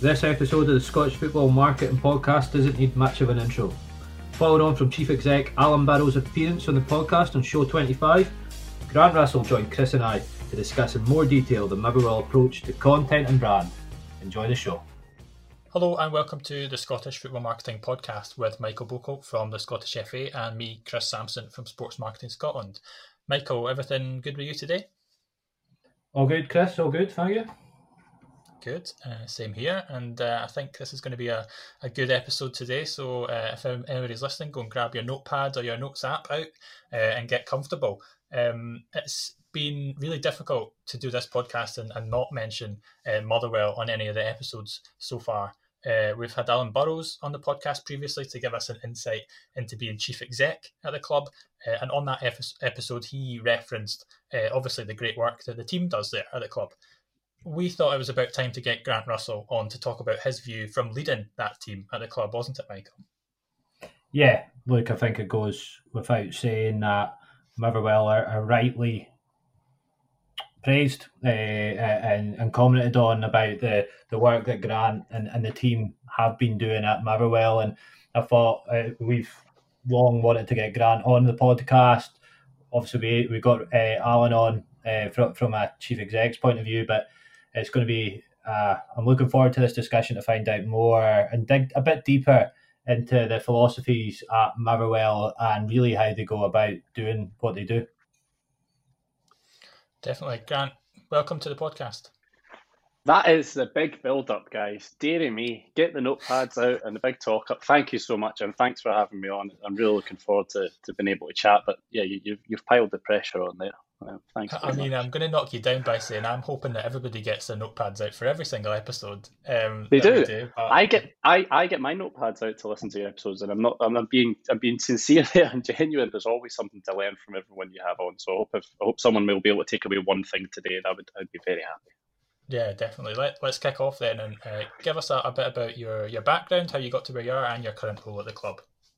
This episode of the Scottish Football Marketing Podcast doesn't need much of an intro. Following on from Chief Exec Alan Barrow's appearance on the podcast on Show 25, Grant Russell joined Chris and I to discuss in more detail the Motherwell approach to content and brand. Enjoy the show. Hello and welcome to the Scottish Football Marketing Podcast with Michael Bocolt from the Scottish FA and me, Chris Sampson from Sports Marketing Scotland. Michael, everything good with you today? All good, Chris, all good, thank you. Good, same here, and I think this is going to be a good episode today, so if anybody's listening, go and grab your notepad or your notes app out and get comfortable. It's been really difficult to do this podcast and not mention Motherwell on any of the episodes so far. We've had Alan Burrows on the podcast previously to give us an insight into being chief exec at the club, and on that episode he referenced obviously the great work that the team does there at the club. We thought it was about time to get Grant Russell on to talk about his view from leading that team at the club, wasn't it, Michael? Yeah, look, I think it goes without saying that Motherwell are rightly praised and commented on about the work that Grant and the team have been doing at Motherwell. And I thought we've long wanted to get Grant on the podcast. Obviously, we got Alan on from a chief exec's point of view, but it's going to be, I'm looking forward to this discussion to find out more and dig a bit deeper into the philosophies at Motherwell and really how they go about doing what they do. Definitely. Grant, welcome to the podcast. That is the big build-up, guys. Dearie me, get the notepads out and the big talk-up. Thank you so much, and thanks for having me on. I'm really looking forward to being able to chat, but yeah, you've piled the pressure on there. Thanks. I mean, I'm going to knock you down by saying I'm hoping that everybody gets their notepads out for every single episode. They do. I get my notepads out to listen to your episodes, and I'm being sincere there and genuine. There's always something to learn from everyone you have on. So I hope someone will be able to take away one thing today. I'd be very happy. Yeah, definitely. Let's kick off then and give us a bit about your background, how you got to where you are, and your current role at the club.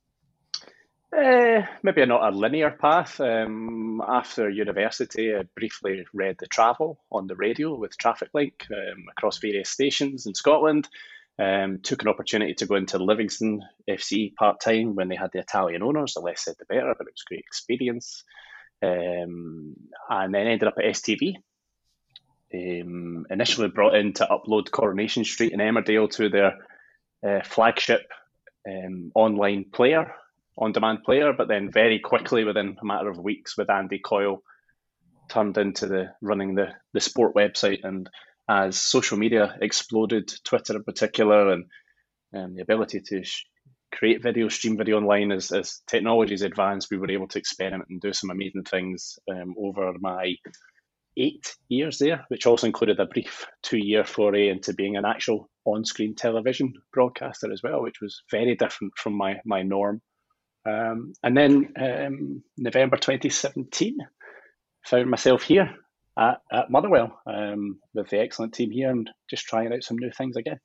Maybe not a linear path. After university, I briefly read The Travel on the radio with Traffic Link across various stations in Scotland. Took an opportunity to go into Livingston FC part-time when they had the Italian owners. The less said, the better, but it was a great experience. And then ended up at STV. Initially brought in to upload Coronation Street in Emmerdale to their flagship online player, on-demand player, but then very quickly, within a matter of weeks with Andy Coyle, turned into running the sport website. And as social media exploded, Twitter in particular, and the ability to create video, stream video online, as technologies advanced, we were able to experiment and do some amazing things over my 8 years there, which also included a brief 2-year foray into being an actual on-screen television broadcaster as well, which was very different from my norm. And then November 2017, found myself here at Motherwell with the excellent team here and just trying out some new things again.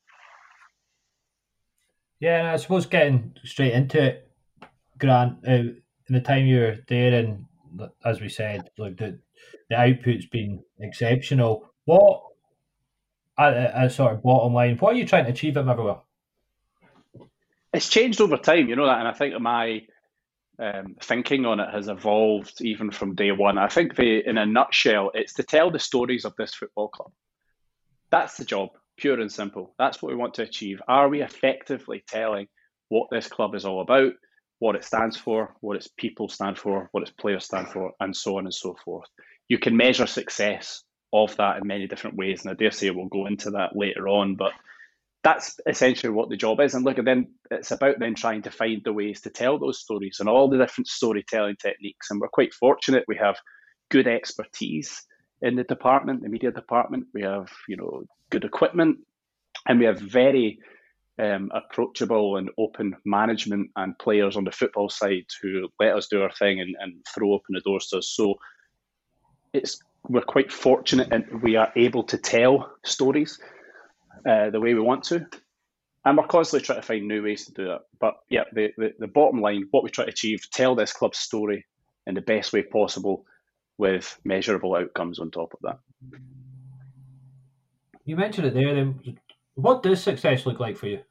Yeah, and I suppose getting straight into it, Grant, in the time you were there, and as we said, like the output's been exceptional. What, a sort of bottom line, what are you trying to achieve at Motherwell? It's changed over time, you know that, and I think my thinking on it has evolved even from day one. I think in a nutshell, it's to tell the stories of this football club. That's the job, pure and simple. That's what we want to achieve. Are we effectively telling what this club is all about, what it stands for, what its people stand for, what its players stand for, and so on and so forth? You can measure success of that in many different ways, and I dare say we'll go into that later on, but that's essentially what the job is. And look, then it's about then trying to find the ways to tell those stories and all the different storytelling techniques. And we're quite fortunate. We have good expertise in the department, the media department. We have, good equipment, and we have very approachable and open management and players on the football side who let us do our thing and throw open the doors to us. So we're quite fortunate, and we are able to tell stories the way we want to, and we're constantly trying to find new ways to do that. But yeah, the bottom line, what we try to achieve, tell this club's story in the best way possible with measurable outcomes on top of that. You mentioned it there. Then What does success look like for you?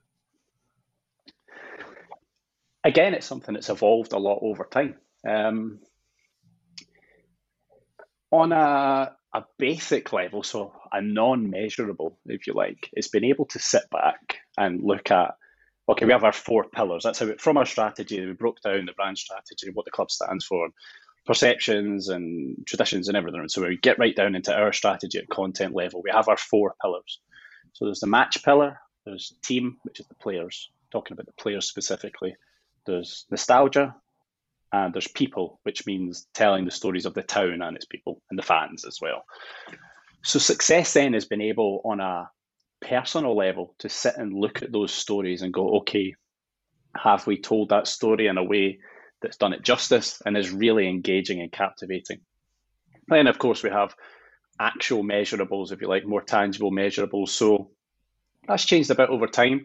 Again, it's something that's evolved a lot over time. On a basic level, so a non-measurable, if you like, it's been able to sit back and look at, okay, we have our 4 pillars. That's how, from our strategy, we broke down the brand strategy, what the club stands for, perceptions and traditions and everything. So we get right down into our strategy at content level. We have our 4 pillars. So there's the match pillar, there's team, which is the players, talking about the players specifically. There's nostalgia, and there's people, which means telling the stories of the town and its people and the fans as well. So success then has been able on a personal level to sit and look at those stories and go, okay, have we told that story in a way that's done it justice and is really engaging and captivating? Then, of course, we have actual measurables, if you like, more tangible measurables. So that's changed a bit over time.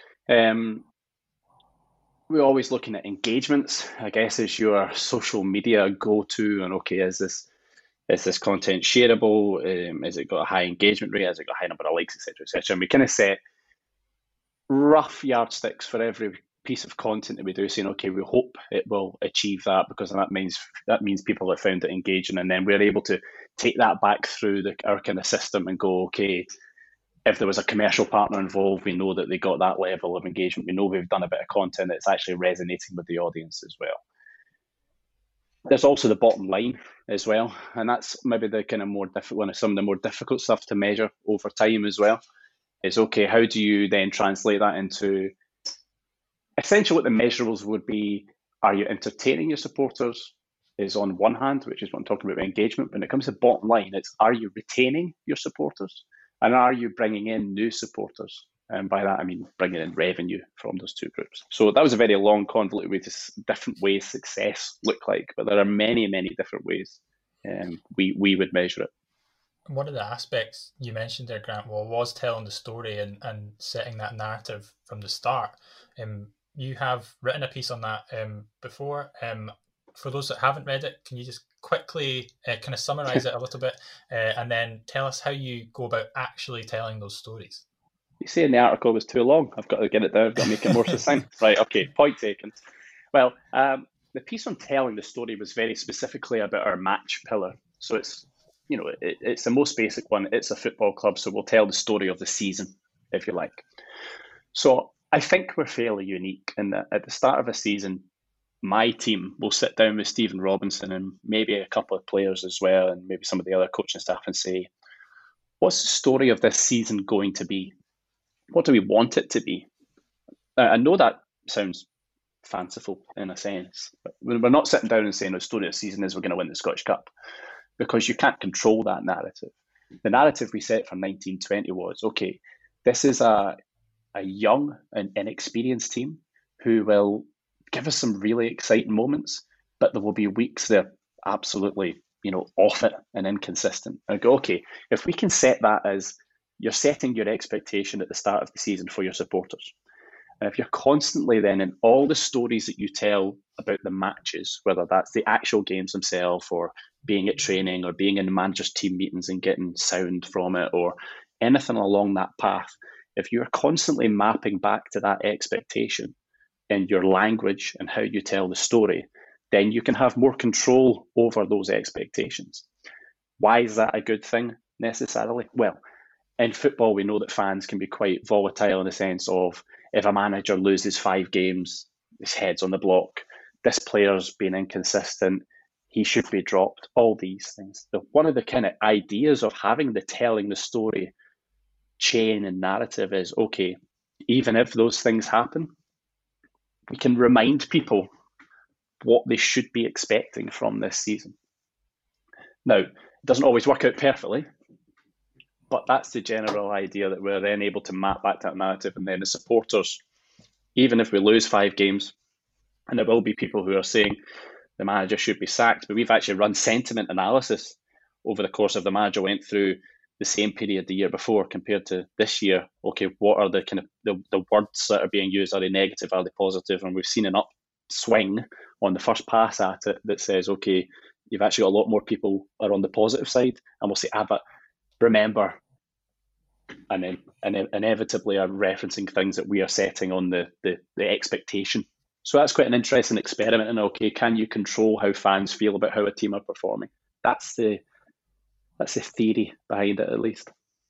We're always looking at engagements, I guess, is your social media go-to, and okay, is this content shareable? Has it got a high engagement rate? Has it got a high number of likes, etc., etc.? And we kind of set rough yardsticks for every piece of content that we do, saying, okay, we hope it will achieve that, because that means people have found it engaging, and then we're able to take that back through our kind of system and go, okay, if there was a commercial partner involved, we know that they got that level of engagement. We know we've done a bit of content that's actually resonating with the audience as well. There's also the bottom line as well, and that's maybe the kind of more difficult one, of some of the more difficult stuff to measure over time as well. Is okay, how do you then translate that into essentially what the measurables would be? Are you entertaining your supporters? Is on one hand, which is what I'm talking about engagement. When it comes to bottom line, it's are you retaining your supporters? And are you bringing in new supporters? And by that, I mean bringing in revenue from those two groups. So that was a very long, convoluted way to different ways success look like. But there are many, many different ways we would measure it. One of the aspects you mentioned there, Grant, was telling the story and setting that narrative from the start. You have written a piece on that before. For those that haven't read it, can you just quickly kind of summarize it a little bit and then tell us how you go about actually telling those stories? You say in the article was too long. I've got to get it down. I've got to make it more succinct. Right, okay, point taken. Well, the piece on telling the story was very specifically about our match pillar. So it's, it's the most basic one. It's a football club, so we'll tell the story of the season, if you like. So I think we're fairly unique in that at the start of a season, my team will sit down with Stephen Robinson and maybe a couple of players as well, and maybe some of the other coaching staff, and say, what's the story of this season going to be? What do we want it to be? I know that sounds fanciful in a sense, but we're not sitting down and saying the story of the season is we're going to win the Scottish Cup, because you can't control that narrative. The narrative we set for 1920 was, okay, this is a young and inexperienced team who will give us some really exciting moments, but there will be weeks they're absolutely, off it and inconsistent. I go, okay, if we can set that as you're setting your expectation at the start of the season for your supporters, and if you're constantly then in all the stories that you tell about the matches, whether that's the actual games themselves or being at training or being in the manager's team meetings and getting sound from it or anything along that path, if you're constantly mapping back to that expectation in your language and how you tell the story, then you can have more control over those expectations. Why is that a good thing necessarily? Well, in football, we know that fans can be quite volatile in the sense of if a manager loses 5 games, his head's on the block, this player's been inconsistent, he should be dropped, all these things. So one of the kind of ideas of having the telling the story chain and narrative is, okay, even if those things happen, we can remind people what they should be expecting from this season. Now, it doesn't always work out perfectly, but that's the general idea, that we're then able to map back to that narrative. And then the supporters, even if we lose 5 games, and there will be people who are saying the manager should be sacked, but we've actually run sentiment analysis over the course of the manager went through the same period the year before compared to this year. Okay, what are the kind of the words that are being used? Are they negative? Are they positive? And we've seen an upswing on the first pass at it that says, okay, you've actually got a lot more people are on the positive side. And we'll say, but remember, and then inevitably are referencing things that we are setting on the expectation. So that's quite an interesting experiment. And okay, can you control how fans feel about how a team are performing? That's the theory behind it, at least.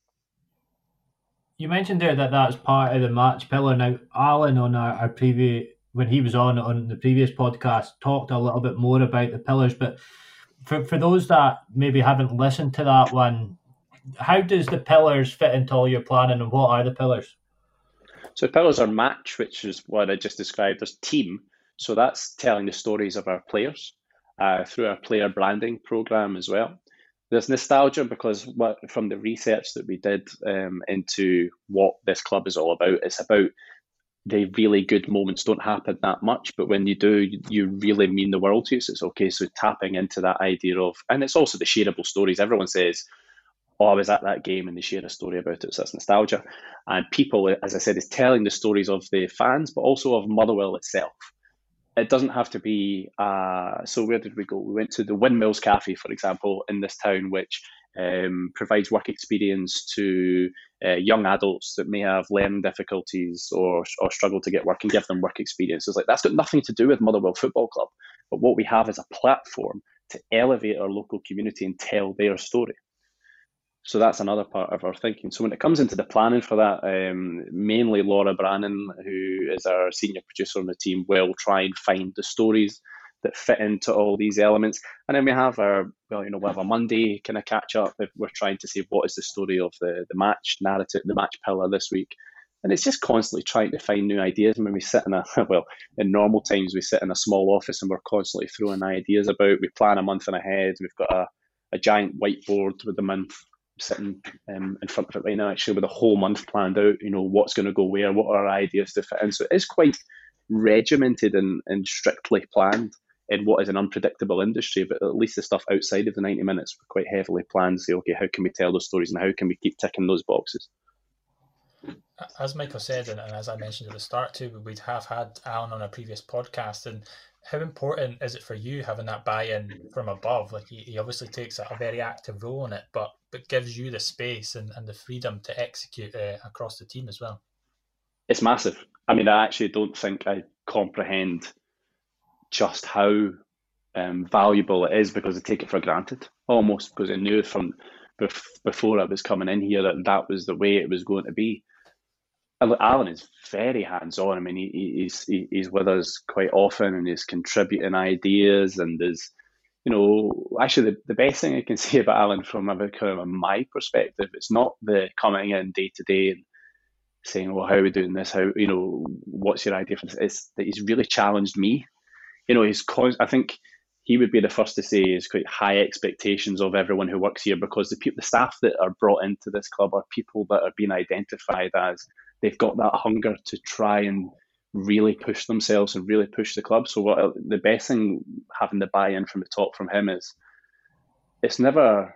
You mentioned there that that's part of the match pillar. Now, Alan on our previous, when he was on the previous podcast, talked a little bit more about the pillars. But for those that maybe haven't listened to that one, how does the pillars fit into all your planning, and what are the pillars? So pillars are match, which is what I just described as team. So that's telling the stories of our players through our player branding program as well. There's nostalgia because from the research that we did into what this club is all about, it's about the really good moments don't happen that much, but when you do, you really mean the world to you. So it's okay. So tapping into that idea of, and it's also the shareable stories. Everyone says, oh, I was at that game, and they share a story about it. So that's nostalgia. And people, as I said, is telling the stories of the fans, but also of Motherwell itself. It doesn't have to be, so where did we go? We went to the Windmills Cafe, for example, in this town, which provides work experience to young adults that may have learning difficulties or struggle to get work, and give them work experiences. Like, that's got nothing to do with Motherwell Football Club. But what we have is a platform to elevate our local community and tell their story. So that's another part of our thinking. So when it comes into the planning for that, mainly Laura Brannan, who is our senior producer on the team, will try and find the stories that fit into all these elements. And then we have we have a Monday kind of catch up if we're trying to say what is the story of the match narrative, the match pillar this week. And it's just constantly trying to find new ideas. And when we sit in normal times, we sit in a small office and we're constantly throwing ideas about. We plan a month and ahead. We've got a giant whiteboard with the month sitting in front of it right now, actually, with a whole month planned out, what's going to go where, what are our ideas to fit in. So it is quite regimented and strictly planned in what is an unpredictable industry, but at least the stuff outside of the 90 minutes, we're quite heavily planned to say, okay, how can we tell those stories and how can we keep ticking those boxes? As Michael said, and as I mentioned at the start too, we'd have had Alan on a previous podcast, and how important is it for you having that buy-in from above? Like, he obviously takes a very active role in it, but gives you the space and the freedom to execute across the team as well. It's massive. I mean, I actually don't think I comprehend just how valuable it is, because I take it for granted almost, because I knew from before I was coming in here that was the way it was going to be. Alan is very hands-on. I mean, he's with us quite often, and he's contributing ideas, and is, actually the best thing I can say about Alan from my perspective, it's not the coming in day to day and saying, well, how are we doing this? How, what's your idea for this? It's that he's really challenged me. I think he would be the first to say he's quite high expectations of everyone who works here, because the staff that are brought into this club are people that are being identified as they've got that hunger to try and really push themselves and really push the club. So the best thing, having the buy-in from the top from him, is it's never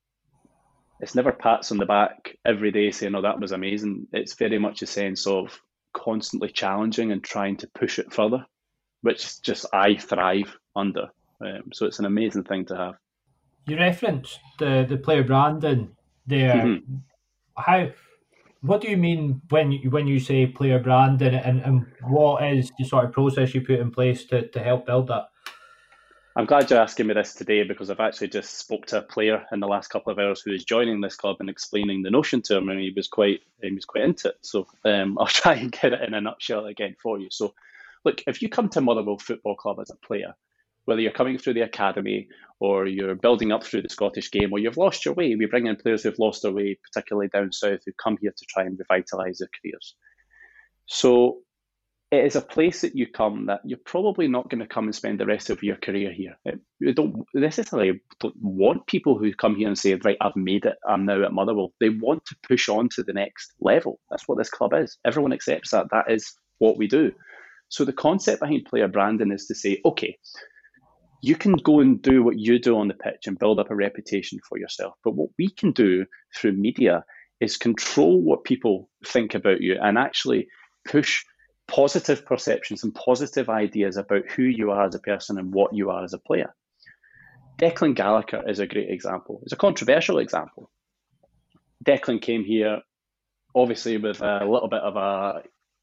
pats on the back every day saying, oh, that was amazing. It's very much a sense of constantly challenging and trying to push it further, which just I thrive under. So it's an amazing thing to have. You referenced the player branding there. Mm-hmm. What do you mean when you say player branding, and what is the sort of process you put in place to help build that? I'm glad you're asking me this today, because I've actually just spoke to a player in the last couple of hours who is joining this club and explaining the notion to him, and he was quite into it. So I'll try and get it in a nutshell again for you. So look, if you come to Motherwell Football Club as a player, whether you're coming through the academy or you're building up through the Scottish game, or you've lost your way, we bring in players who've lost their way, particularly down south, who come here to try and revitalise their careers. So it is a place that you come that you're probably not going to come and spend the rest of your career here. You don't necessarily want people who come here and say, right, I've made it, I'm now at Motherwell. They want to push on to the next level. That's what this club is. Everyone accepts that. That is what we do. So the concept behind player branding is to say, okay, you can go and do what you do on the pitch and build up a reputation for yourself. But what we can do through media is control what people think about you and actually push positive perceptions and positive ideas about who you are as a person and what you are as a player. Declan Gallagher is a great example. It's a controversial example. Declan came here obviously with a little bit of a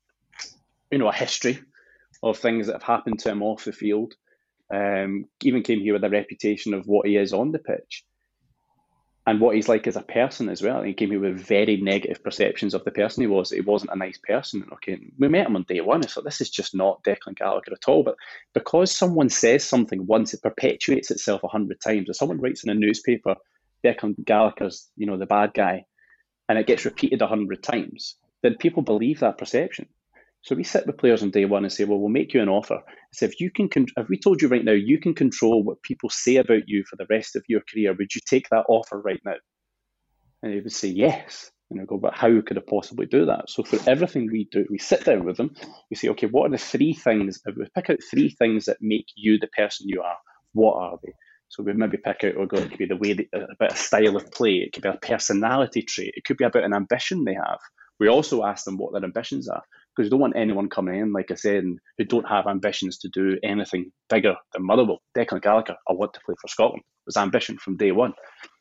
history of things that have happened to him off the field. Even came here with a reputation of what he is on the pitch and what he's like as a person as well. He came here with very negative perceptions of the person he was. He wasn't a nice person. Okay, we met him on day one. So this is just not Declan Gallagher at all. But because someone says something once, it perpetuates itself 100 times. If someone writes in a newspaper, Declan Gallagher's, the bad guy, and it gets repeated 100 times, then people believe that perception. So we sit with players on day one and say, well, we'll make you an offer. So if we told you right now, you can control what people say about you for the rest of your career, would you take that offer right now? And they would say yes. And I go, but how could I possibly do that? So for everything we do, we sit down with them. We say, okay, what are the 3 things? We pick out 3 things that make you the person you are. What are they? So we maybe pick out, it could be the way, about a style of play. It could be a personality trait. It could be about an ambition they have. We also ask them what their ambitions are, because we don't want anyone coming in, like I said, who don't have ambitions to do anything bigger than Motherwell. Declan Gallagher, I want to play for Scotland. It was ambition from day one.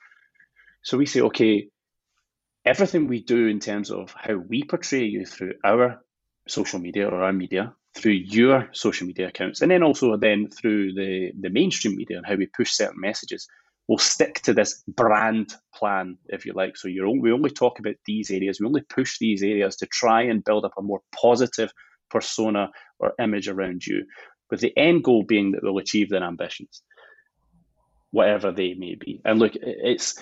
So we say, okay, everything we do in terms of how we portray you through our social media or our media, through your social media accounts, and then also through the mainstream media and how we push certain messages, we'll stick to this brand plan, if you like. So we only talk about these areas. We only push these areas to try and build up a more positive persona or image around you, with the end goal being that we'll achieve their ambitions, whatever they may be. And look, it's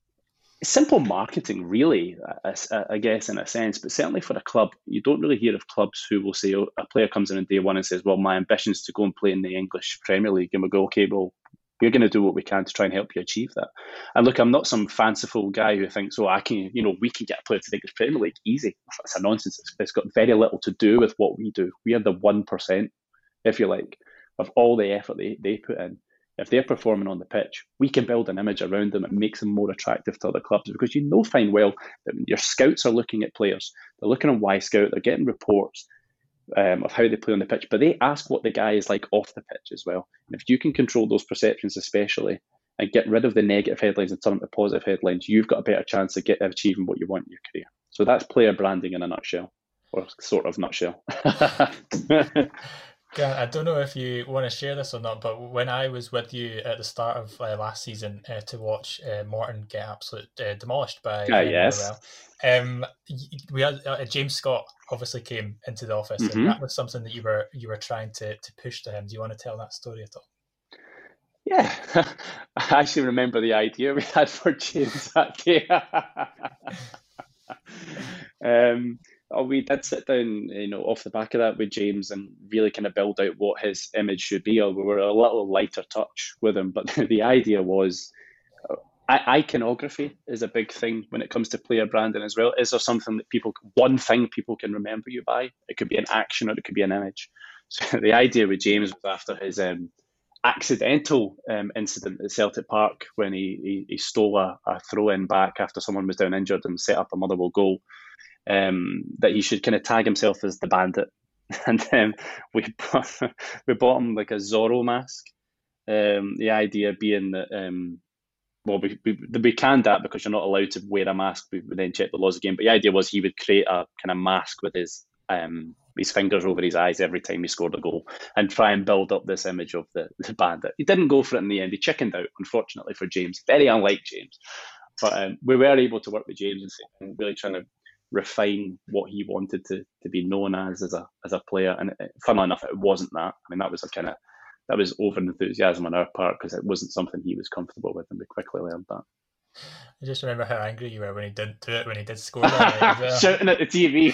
simple marketing, really, I guess, in a sense, but certainly for a club, you don't really hear of clubs who will say, a player comes in on day one and says, well, my ambition is to go and play in the English Premier League. And we go, okay, well, we're going to do what we can to try and help you achieve that. And look, I'm not some fanciful guy who thinks, we can get a player to the English Premier League. Easy. That's a nonsense. It's got very little to do with what we do. We are the 1%, if you like, of all the effort they put in. If they're performing on the pitch, we can build an image around them and make them more attractive to other clubs, because fine well that your scouts are looking at players. They're looking on Y-Scout, they're getting reports of how they play on the pitch, but they ask what the guy is like off the pitch as well. And if you can control those perceptions especially and get rid of the negative headlines and turn them to positive headlines, you've got a better chance of achieving what you want in your career. So that's player branding in a nutshell, or sort of nutshell. Yeah, I don't know if you want to share this or not, but when I was with you at the start of last season to watch Morton get absolutely demolished by yes. We had James Scott obviously came into the office, Mm-hmm. and that was something that you were trying to push to him. Do you want to tell that story at all? Yeah, I actually remember the idea we had for James that day. We did sit down, off the back of that with James and really kind of build out what his image should be. We were a little lighter touch with him, but the idea was iconography is a big thing when it comes to player branding as well. Is there something that one thing people can remember you by? It could be an action or it could be an image. So the idea with James was after his accidental incident at Celtic Park when he stole a throw-in back after someone was down injured and set up a Motherwell goal, that he should kind of tag himself as the Bandit. And then we bought him like a Zorro mask. The idea being that, we canned that because you're not allowed to wear a mask. We then checked the laws again. But the idea was he would create a kind of mask with his fingers over his eyes every time he scored a goal and try and build up this image of the Bandit. He didn't go for it in the end. He chickened out, unfortunately, for James. Very unlike James. But we were able to work with James and really trying to refine what he wanted to be known as a player. And funnily enough, it wasn't that. I mean, that was over enthusiasm on our part because it wasn't something he was comfortable with, and we quickly learned that. I just remember how angry you were when he didn't do it, when he did score that night as well. Shouting at the TV.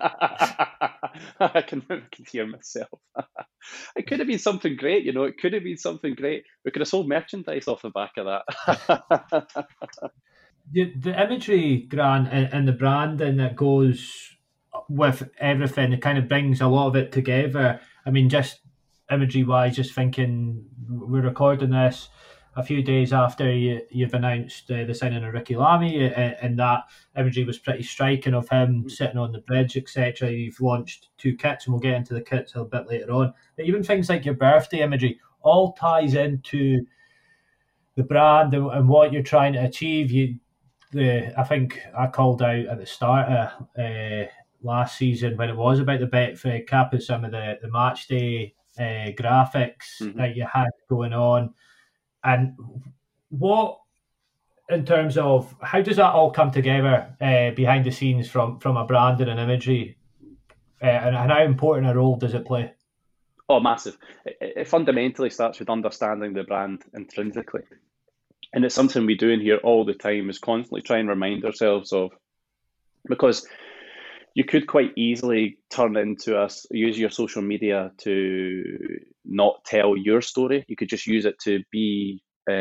I can hear myself. It could have been something great, it could have been something great. We could have sold merchandise off the back of that. The imagery, Grant, and the branding that goes with everything, it kind of brings a lot of it together. I mean, just imagery-wise, just thinking, we're recording this a few days after you've announced the signing of Ricky Lamy, and that imagery was pretty striking of him sitting on the bridge, etc. You've launched 2 kits, and we'll get into the kits a bit later on. But even things like your birthday imagery all ties into the brand and what you're trying to achieve. I think I called out at the start of last season when it was about the Betfred cap of some of the match day graphics that you had going on. And what, in terms of how does that all come together behind the scenes from a branding and imagery, and how important a role does it play? Oh, massive. It fundamentally starts with understanding the brand intrinsically. And it's something we do in here all the time, is constantly try and remind ourselves of, because you could quite easily turn into use your social media to not tell your story. You could just use it to be,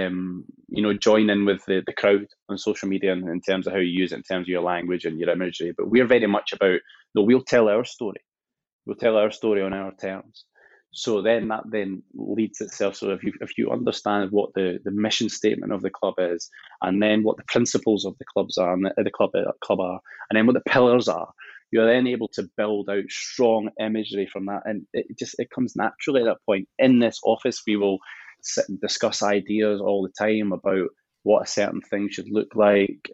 join in with the crowd on social media in terms of how you use it, in terms of your language and your imagery. But we're very much about, no, we'll tell our story. We'll tell our story on our terms. So then that then leads itself. So if you understand what the mission statement of the club is, and then what the principles of the clubs are, and the club are, and then what the pillars are, you're then able to build out strong imagery from that, and it comes naturally at that point. In this office, we will sit and discuss ideas all the time about what a certain thing should look like.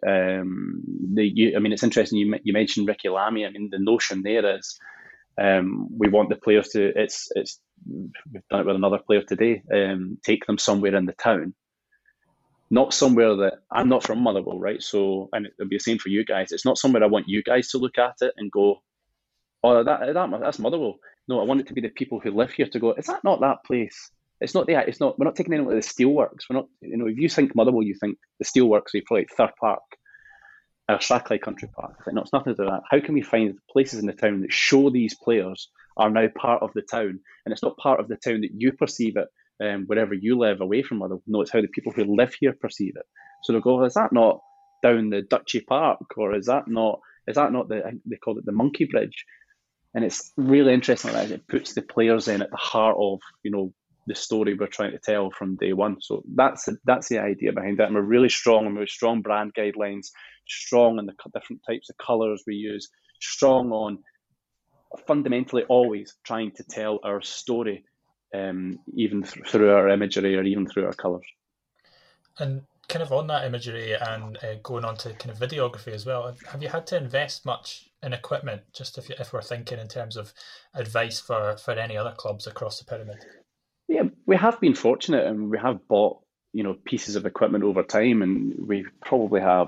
It's interesting you mentioned Ricky Lamy. I mean, the notion there is, we want the players to. We've done it with another player today. Take them somewhere in the town, not somewhere that I'm not from Motherwell, right? So, and it'll be the same for you guys. It's not somewhere I want you guys to look at it and go, "Oh, that's Motherwell." No, I want it to be the people who live here to go, "Is that not that place?" It's not the. It's not. We're not taking anyone to the Steelworks. We're not. If you think Motherwell, you think the Steelworks. You probably Third Park, or Strathclyde Country Park. I think no, it's nothing to do with that. How can we find places in the town that show these players are now part of the town, and it's not part of the town that you perceive it, wherever you live away from Motherwell. No, it's how the people who live here perceive it. So they'll go, is that not down the Duchy Park, or is that not they call it the Monkey Bridge? And it's really interesting that it puts the players in at the heart of the story we're trying to tell from day one. So that's the idea behind that. And we're really strong, and we're strong brand guidelines, strong in the different types of colours we use, strong on fundamentally always trying to tell our story, even through our imagery or even through our colours. And kind of on that imagery and going on to kind of videography as well, have you had to invest much in equipment, just if we're thinking in terms of advice for any other clubs across the pyramid? Yeah, we have been fortunate, and we have bought pieces of equipment over time, and we probably have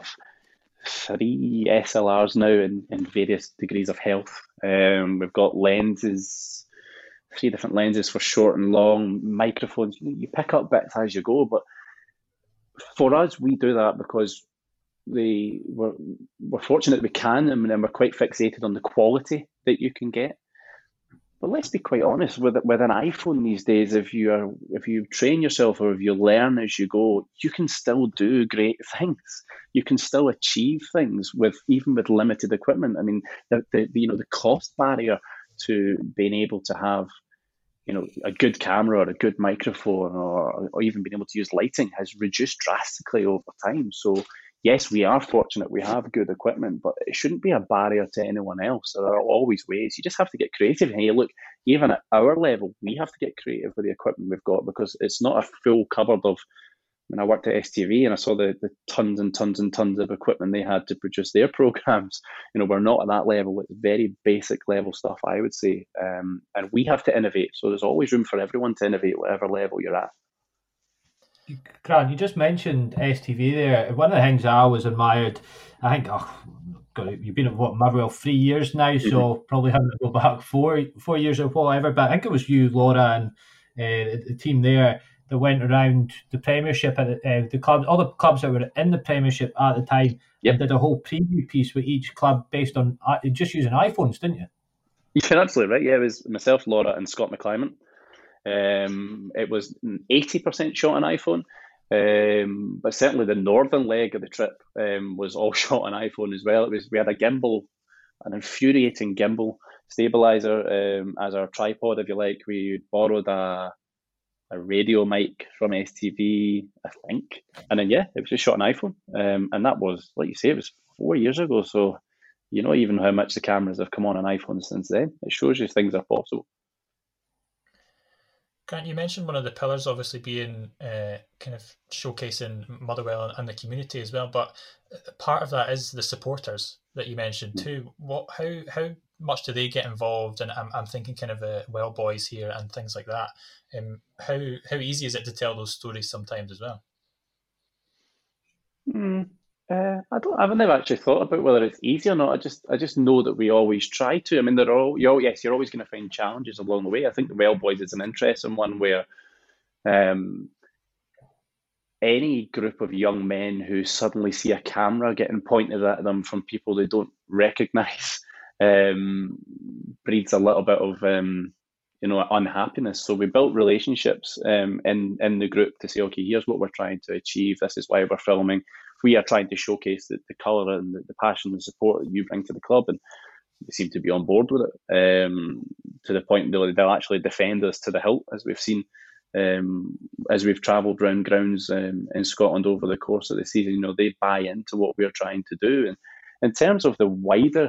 3 SLRs now in various degrees of health. We've got lenses, 3 different lenses for short and long, microphones. You pick up bits as you go, but for us, we do that because we're fortunate we can, and then we're quite fixated on the quality that you can get. But let's be quite honest, with an iPhone these days, if you train yourself or if you learn as you go, you can still do great things. You can still achieve things even with limited equipment. I mean, the cost barrier to being able to have a good camera or a good microphone or even being able to use lighting has reduced drastically over time. So yes, we are fortunate. We have good equipment, but it shouldn't be a barrier to anyone else. There are always ways. You just have to get creative. And hey, look, even at our level, we have to get creative with the equipment we've got, because it's not a full cupboard of. When I worked at STV and I saw the tons and tons and tons of equipment they had to produce their programs, we're not at that level. It's very basic level stuff, I would say. And we have to innovate. So there's always room for everyone to innovate, whatever level you're at. Grant, you just mentioned STV there. One of the things I always admired, I think, you've been at Motherwell 3 years now, so probably having to go back 4 years or whatever. But I think it was you, Laura, and the team there that went around the Premiership at the clubs, all the clubs that were in the Premiership at the time, and did a whole preview piece with each club based on just using iPhones, didn't you? You're absolutely right. Yeah, it was myself, Laura, and Scott McClymondt. It was 80% shot on iPhone, but certainly the northern leg of the trip was all shot on iPhone as well. We had a gimbal, an infuriating gimbal stabilizer as our tripod, if you like. We borrowed a radio mic from STV, I think, and then it was just shot on iPhone, and that was, like you say, it was 4 years ago. So even how much the cameras have come on iPhone since then. It shows you things are possible. Grant, you mentioned one of the pillars obviously being kind of showcasing Motherwell and the community as well, but part of that is the supporters that you mentioned too. How much do they get involved? And I'm thinking kind of the Well Boys here and things like that. How easy is it to tell those stories sometimes as well? I've never actually thought about whether it's easy or not. I just know that we always try to. I mean, yes, you're always going to find challenges along the way. I think the Well Boys is an interesting one where any group of young men who suddenly see a camera getting pointed at them from people they don't recognise breeds a little bit of unhappiness. So we built relationships in the group to say, okay, here's what we're trying to achieve. This is why we're filming. We are trying to showcase the colour and the passion and the support that you bring to the club, and they seem to be on board with it to the point they'll actually defend us to the hilt, as we've seen as we've travelled around grounds in Scotland over the course of the season. They buy into what we're trying to do. And in terms of the wider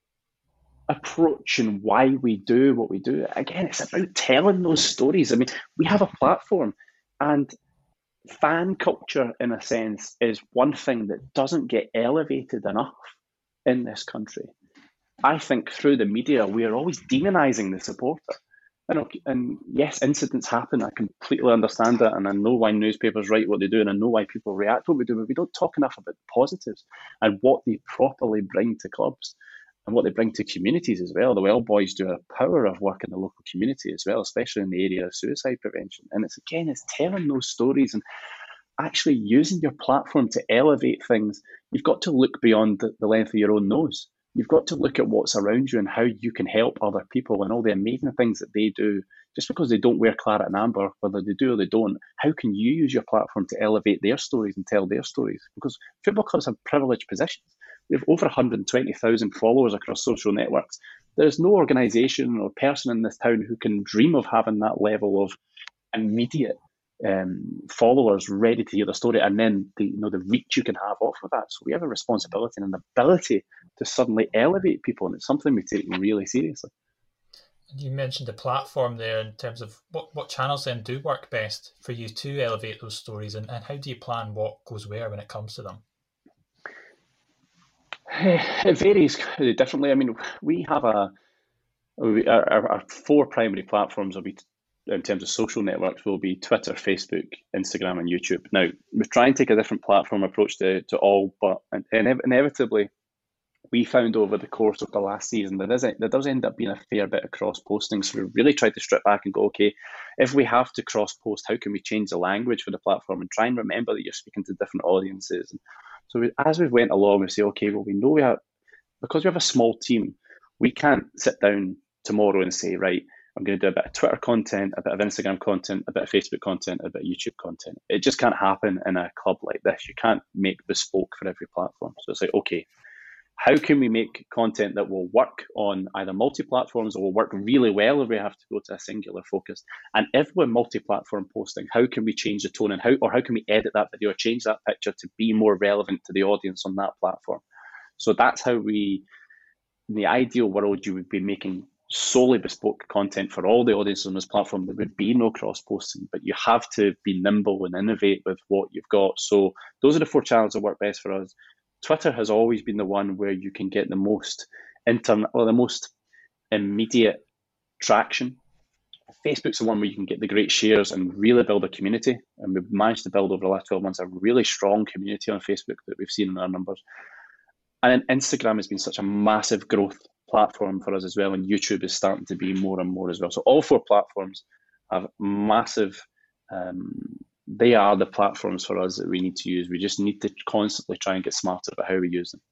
approach and why we do what we do, again, it's about telling those stories. I mean, we have a platform, and fan culture, in a sense, is one thing that doesn't get elevated enough in this country. I think through the media, we are always demonising the supporter. And yes, incidents happen. I completely understand that, and I know why newspapers write what they do, and I know why people react to what we do, but we don't talk enough about the positives and what they properly bring to clubs and what they bring to communities as well. The Well Boys do a power of work in the local community as well, especially in the area of suicide prevention. And it's telling those stories and actually using your platform to elevate things. You've got to look beyond the length of your own nose. You've got to look at what's around you and how you can help other people and all the amazing things that they do. Just because they don't wear claret and amber, whether they do or they don't, how can you use your platform to elevate their stories and tell their stories? Because football clubs have privileged positions. We have over 120,000 followers across social networks. There's no organisation or person in this town who can dream of having that level of immediate followers ready to hear the story, and then the reach you can have off of that. So we have a responsibility and an ability to suddenly elevate people, and it's something we take really seriously. You mentioned the platform there in terms of what channels then do work best for you to elevate those stories, and how do you plan what goes where when it comes to them? It varies differently. I mean, we have our 4 primary platforms will be, in terms of social networks, will be Twitter, Facebook, Instagram, and YouTube. Now, we try and take a different platform approach to all, but inevitably, we found over the course of the last season there does end up being a fair bit of cross-posting. So we really tried to strip back and go, okay, if we have to cross-post, how can we change the language for the platform and try and remember that you're speaking to different audiences? And so as we went along, we say, okay, well, we know because we have a small team, we can't sit down tomorrow and say, right, I'm going to do a bit of Twitter content, a bit of Instagram content, a bit of Facebook content, a bit of YouTube content. It just can't happen in a club like this. You can't make bespoke for every platform. So it's like, okay, how can we make content that will work on either multi-platforms or will work really well if we have to go to a singular focus? And if we're multi-platform posting, how can we change the tone and how can we edit that video or change that picture to be more relevant to the audience on that platform? So that's how in the ideal world, you would be making solely bespoke content for all the audiences on this platform. There would be no cross-posting, but you have to be nimble and innovate with what you've got. So those are the 4 channels that work best for us. Twitter has always been the one where you can get the most the most immediate traction. Facebook's the one where you can get the great shares and really build a community. And we've managed to build over the last 12 months a really strong community on Facebook that we've seen in our numbers. And then Instagram has been such a massive growth platform for us as well, and YouTube is starting to be more and more as well. So all 4 platforms have massive they are the platforms for us that we need to use. We just need to constantly try and get smarter about how we use them.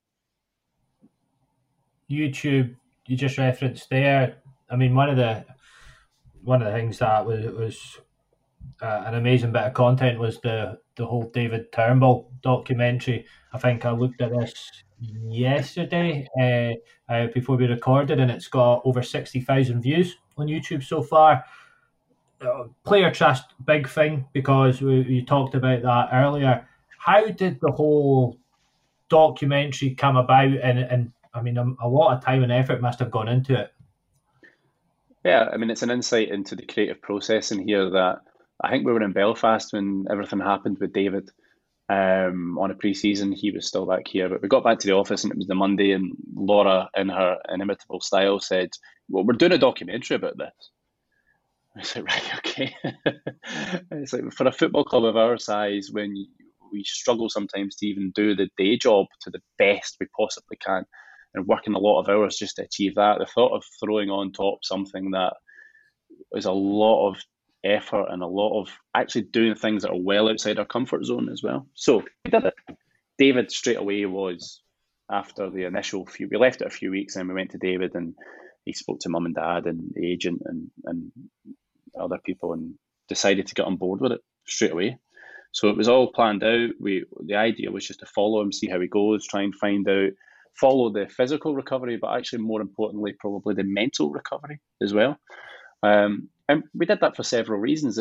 YouTube, you just referenced there. I mean, one of the things that was an amazing bit of content was the whole David Turnbull documentary. I think I looked at this yesterday before we recorded, and it's got over 60,000 views on YouTube so far. Player trust, big thing, because we talked about that earlier. How did the whole documentary come about? And I mean, a lot of time and effort must have gone into it. Yeah, I mean, it's an insight into the creative process in here that I think we were in Belfast when everything happened with David on a pre-season. He was still back here, but we got back to the office and it was the Monday, and Laura, in her inimitable style, said, "Well, we're doing a documentary about this." I said, "Right, okay." It's like for a football club of our size, we struggle sometimes to even do the day job to the best we possibly can, and working a lot of hours just to achieve that. The thought of throwing on top something that is a lot of effort and a lot of actually doing things that are well outside our comfort zone as well. So we did it. David straight away was, after the initial few, we left it a few weeks and we went to David and he spoke to mum and dad and the agent and other people and decided to get on board with it straight away. So it was all planned out. The idea was just to follow him, see how he goes, try and find out, follow the physical recovery, but actually more importantly, probably the mental recovery as well. And we did that for several reasons.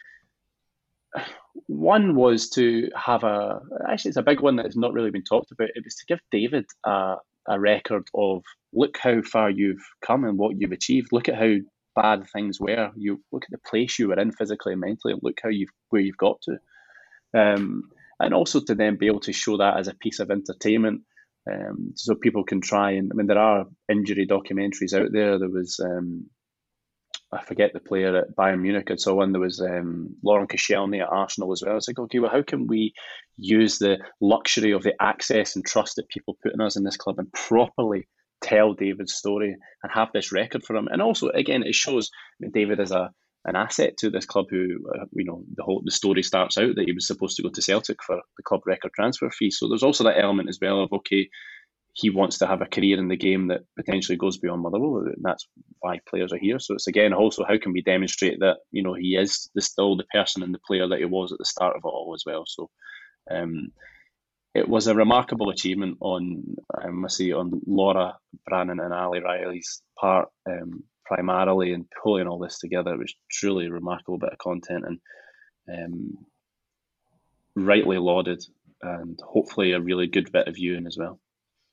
One was to have actually it's a big one that has not really been talked about. It was to give David a record of, look how far you've come and what you've achieved. Look at how bad things were. You look at the place you were in physically and mentally, and look where you've got to. And also to then be able to show that as a piece of entertainment, so people can try and, I mean, there are injury documentaries out there. There was I forget the player at Bayern Munich. I saw one. There was Laurent Koscielny at Arsenal as well. It's like, okay, well, how can we use the luxury of the access and trust that people put in us in this club and properly tell David's story and have this record for him? And also, again, it shows David is an asset to this club. Who the story starts out that he was supposed to go to Celtic for the club record transfer fee. So there's also that element as well of, okay, he wants to have a career in the game that potentially goes beyond Motherwell, and that's why players are here. So it's, again, also how can we demonstrate that he is still the person and the player that he was at the start of it all as well. So it was a remarkable achievement on, I must say, on Laura Brannan and Ali Riley's part, primarily, in pulling all this together. It was truly a remarkable bit of content and rightly lauded, and hopefully a really good bit of viewing as well.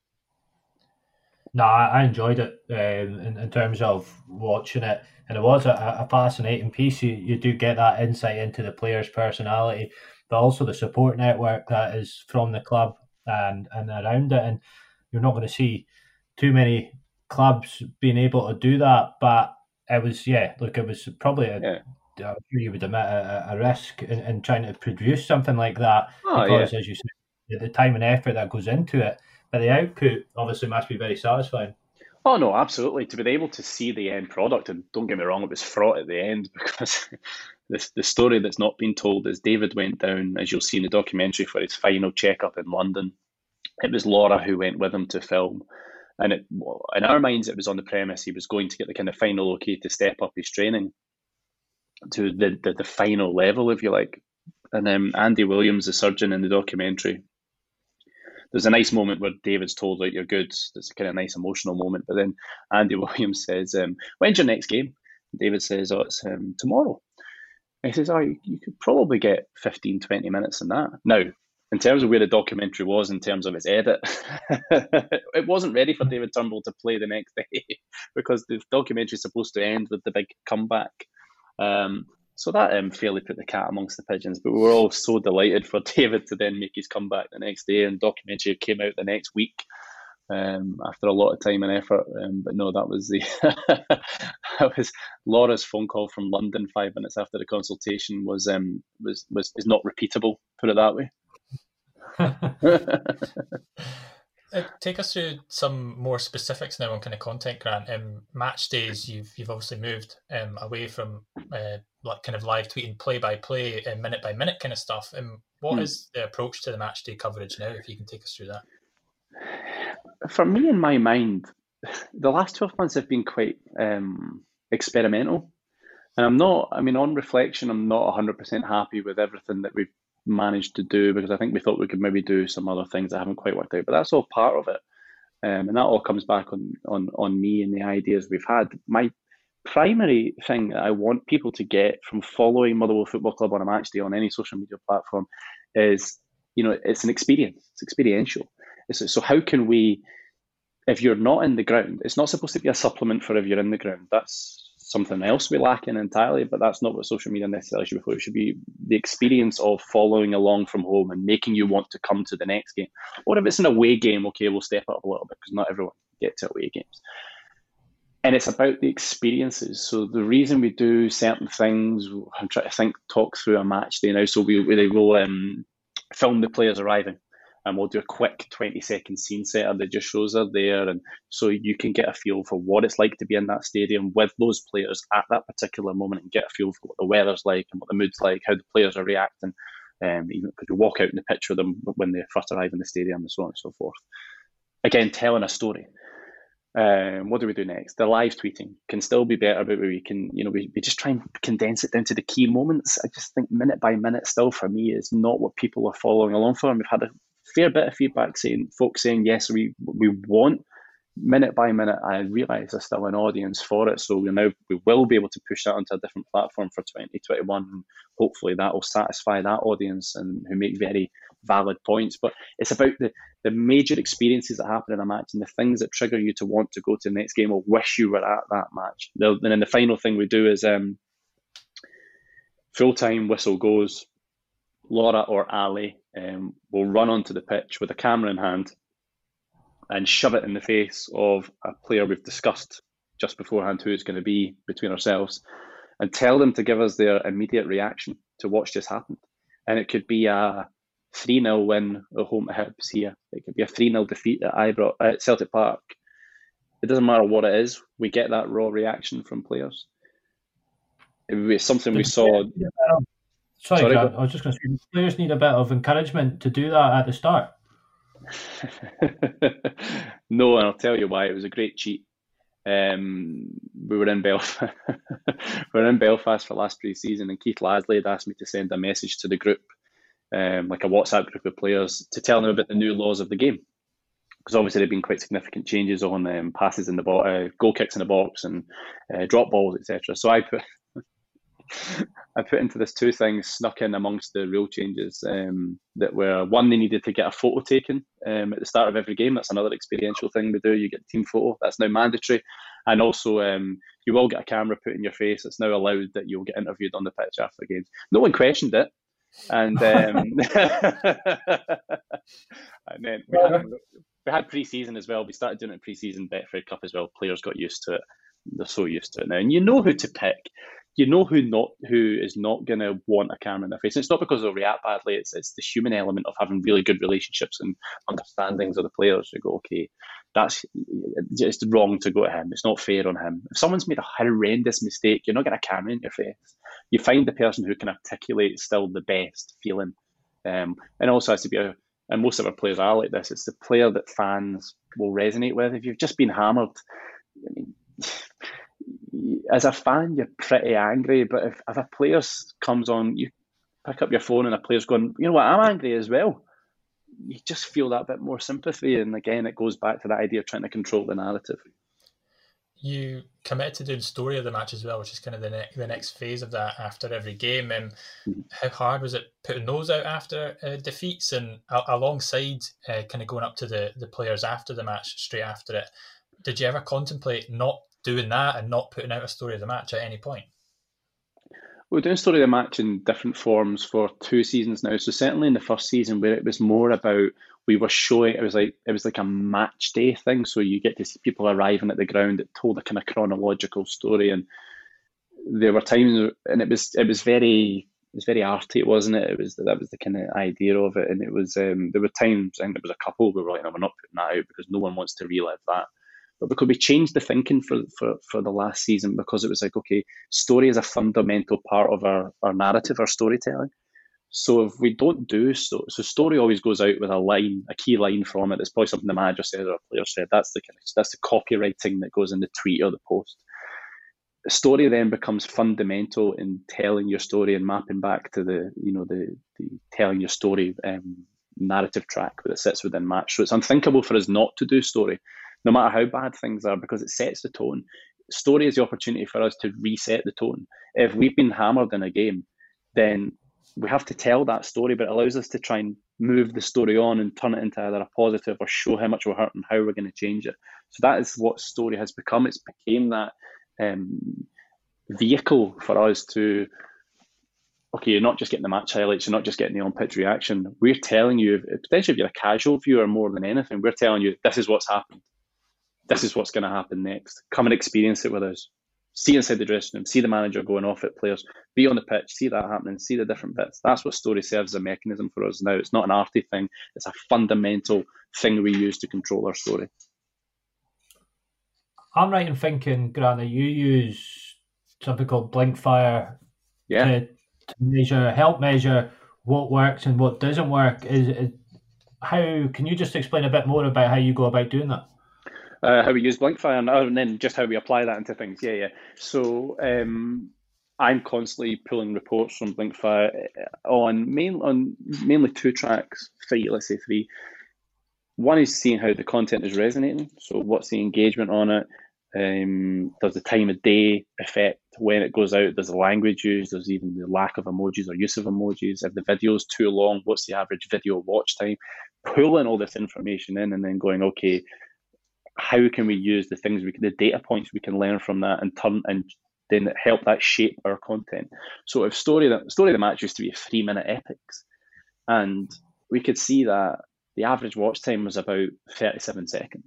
No, I enjoyed it in terms of watching it, and it was a fascinating piece. You do get that insight into the player's personality, but also the support network that is from the club and around it. And you're not going to see too many clubs being able to do that, but it was, it was probably you would admit a risk in trying to produce something like that, because as you said, the time and effort that goes into it. But the output obviously must be very satisfying. Oh, no, absolutely. To be able to see the end product, and don't get me wrong, it was fraught at the end, because the story that's not been told is David went down, as you'll see in the documentary, for his final checkup in London. It was Laura who went with him to film. And in our minds, it was on the premise he was going to get the kind of final okay to step up his training to the final level, if you like. And Andy Williams, the surgeon in the documentary, there's a nice moment where David's told, like, you're good. It's a kind of nice emotional moment. But then Andy Williams says, when's your next game? David says, it's tomorrow. And he says, you could probably get 15, 20 minutes in that. Now, in terms of where the documentary was, in terms of its edit, it wasn't ready for David Turnbull to play the next day, because the documentary is supposed to end with the big comeback. So that fairly put the cat amongst the pigeons, but we were all so delighted for David to then make his comeback the next day, and documentary came out the next week after a lot of time and effort. But no, that was that was Laura's phone call from London 5 minutes after the consultation is not repeatable, put it that way. Take us through some more specifics now on kind of content, Grant. Match days, you've obviously moved away from like kind of live tweeting play by play and minute by minute kind of stuff. What is the approach to the match day coverage now, if you can take us through that? For me, in my mind, the last 12 months have been quite experimental. And on reflection, I'm not 100% happy with everything that we've managed to do, because I think we thought we could maybe do some other things that haven't quite worked out, but that's all part of it, and that all comes back on me and the ideas we've had. My primary thing that I want people to get from following Motherwell Football Club on a match day on any social media platform is, it's an experience. It's experiential. So how can we, if you're not in the ground, it's not supposed to be a supplement for if you're in the ground. That's something else we're lacking entirely, but that's not what social media necessarily should be for. It should be the experience of following along from home and making you want to come to the next game. Or if it's an away game, okay, we'll step up a little bit because not everyone gets to away games. And it's about the experiences. So the reason we do certain things, I'm trying to talk through a match day now. So they will film the players arriving, and we'll do a quick 20-second scene setter that just shows they're there, and so you can get a feel for what it's like to be in that stadium with those players at that particular moment, and get a feel for what the weather's like and what the mood's like, how the players are reacting. Even because you walk out in the pitch with them when they first arrive in the stadium, and so on and so forth. Again, telling a story. What do we do next? The live tweeting can still be better, but we can, we just try and condense it down to the key moments. I just think minute by minute still for me is not what people are following along for. And we've had a fair bit of feedback folks saying, yes, we want minute by minute. I realise there's still an audience for it. So we will be able to push that onto a different platform for 2021. Hopefully that will satisfy that audience and who make very valid points. But it's about the major experiences that happen in a match and the things that trigger you to want to go to the next game or wish you were at that match. And then the final thing we do is full-time whistle goes. Laura or Ali will run onto the pitch with a camera in hand and shove it in the face of a player we've discussed just beforehand who it's going to be between ourselves, and tell them to give us their immediate reaction to what's just happened. And it could be a 3-0 win at home at Hibs here. It could be a 3-0 defeat at Celtic Park. It doesn't matter what it is. We get that raw reaction from players. It's something we saw. Sorry, Grant, I was just going to say, players need a bit of encouragement to do that at the start. No, and I'll tell you why. It was a great cheat. We were in Belfast. We were in Belfast for last pre-season, and Keith Lasley had asked me to send a message to the group, like a WhatsApp group of players, to tell them about the new laws of the game. Because obviously there have been quite significant changes on passes in the box, goal kicks in the box, and drop balls, etc. So I put into this 2 things snuck in amongst the rule changes that were, one, they needed to get a photo taken at the start of every game. That's another experiential thing we do. You get a team photo. That's now mandatory. And also you will get a camera put in your face. It's now allowed that you'll get interviewed on the pitch after the games. No one questioned it. And, and then we had pre-season as well. We started doing it in pre-season Betfred Cup as well. Players got used to it. They're so used to it now. And you know who to pick. You know who is not going to want a camera in their face. And it's not because they'll react badly. It's the human element of having really good relationships and understandings of the players. You go, okay, that's just wrong to go to him. It's not fair on him. If someone's made a horrendous mistake, you're not getting a camera in your face. You find the person who can articulate still the best feeling. And also has to be and most of our players are like this. It's the player that fans will resonate with. If you've just been hammered, I mean, as a fan, you're pretty angry, but if a player comes on, you pick up your phone and a player's going, you know what, I'm angry as well. You just feel that bit more sympathy. And again, it goes back to that idea of trying to control the narrative. You committed to doing story of the match as well, which is kind of the next phase of that after every game. How hard was it putting those out after defeats and alongside kind of going up to the players after the match, straight after it? Did you ever contemplate not doing that and not putting out a story of the match at any point? We're doing story of the match in different forms for 2 seasons now. So certainly in the first season, where it was more about, we were showing, it was like a match day thing. So you get to see people arriving at the ground. It told a kind of chronological story, and there were times, and it was very arty, wasn't it? That was the kind of idea of it, and it was there were times, I think there was a couple we were like, no, we're not putting that out because no one wants to relive that. But because we changed the thinking for the last season, because it was like, okay, story is a fundamental part of our narrative, our storytelling. So if we don't do so story always goes out with a key line from it. It's probably something the manager said or a player said. That's the copywriting that goes in the tweet or the post. The story then becomes fundamental in telling your story and mapping back to the telling your story narrative track that sits within match. So it's unthinkable for us not to do story, no matter how bad things are, because it sets the tone. Story is the opportunity for us to reset the tone. If we've been hammered in a game, then we have to tell that story, but it allows us to try and move the story on and turn it into either a positive or show how much we're hurt and how we're going to change it. So that is what story has become. It's became that vehicle for us to, okay, you're not just getting the match highlights, you're not just getting the on-pitch reaction. We're telling you, potentially if you're a casual viewer more than anything, we're telling you this is what's happened. This is what's going to happen next. Come and experience it with us. See inside the dressing room, see the manager going off at players, be on the pitch, see that happening, see the different bits. That's what story serves as a mechanism for us now. It's not an arty thing. It's a fundamental thing we use to control our story. I'm right in thinking, Grant, that you use something called Blinkfire to help measure what works and what doesn't work. How can you just explain a bit more about how you go about doing that? How we use Blinkfire and then just how we apply that into things. So I'm constantly pulling reports from Blinkfire on mainly 2 tracks, 3, let's say 3. One is seeing how the content is resonating. So what's the engagement on it? Does the time of day affect when it goes out? Does the language used? There's even the lack of emojis or use of emojis. If the video's too long, what's the average video watch time? Pulling all this information in and then going, okay, how can we use the data points we can learn from that and then help that shape our content? So if story of the match used to be 3-minute epics, and we could see that the average watch time was about 37 seconds.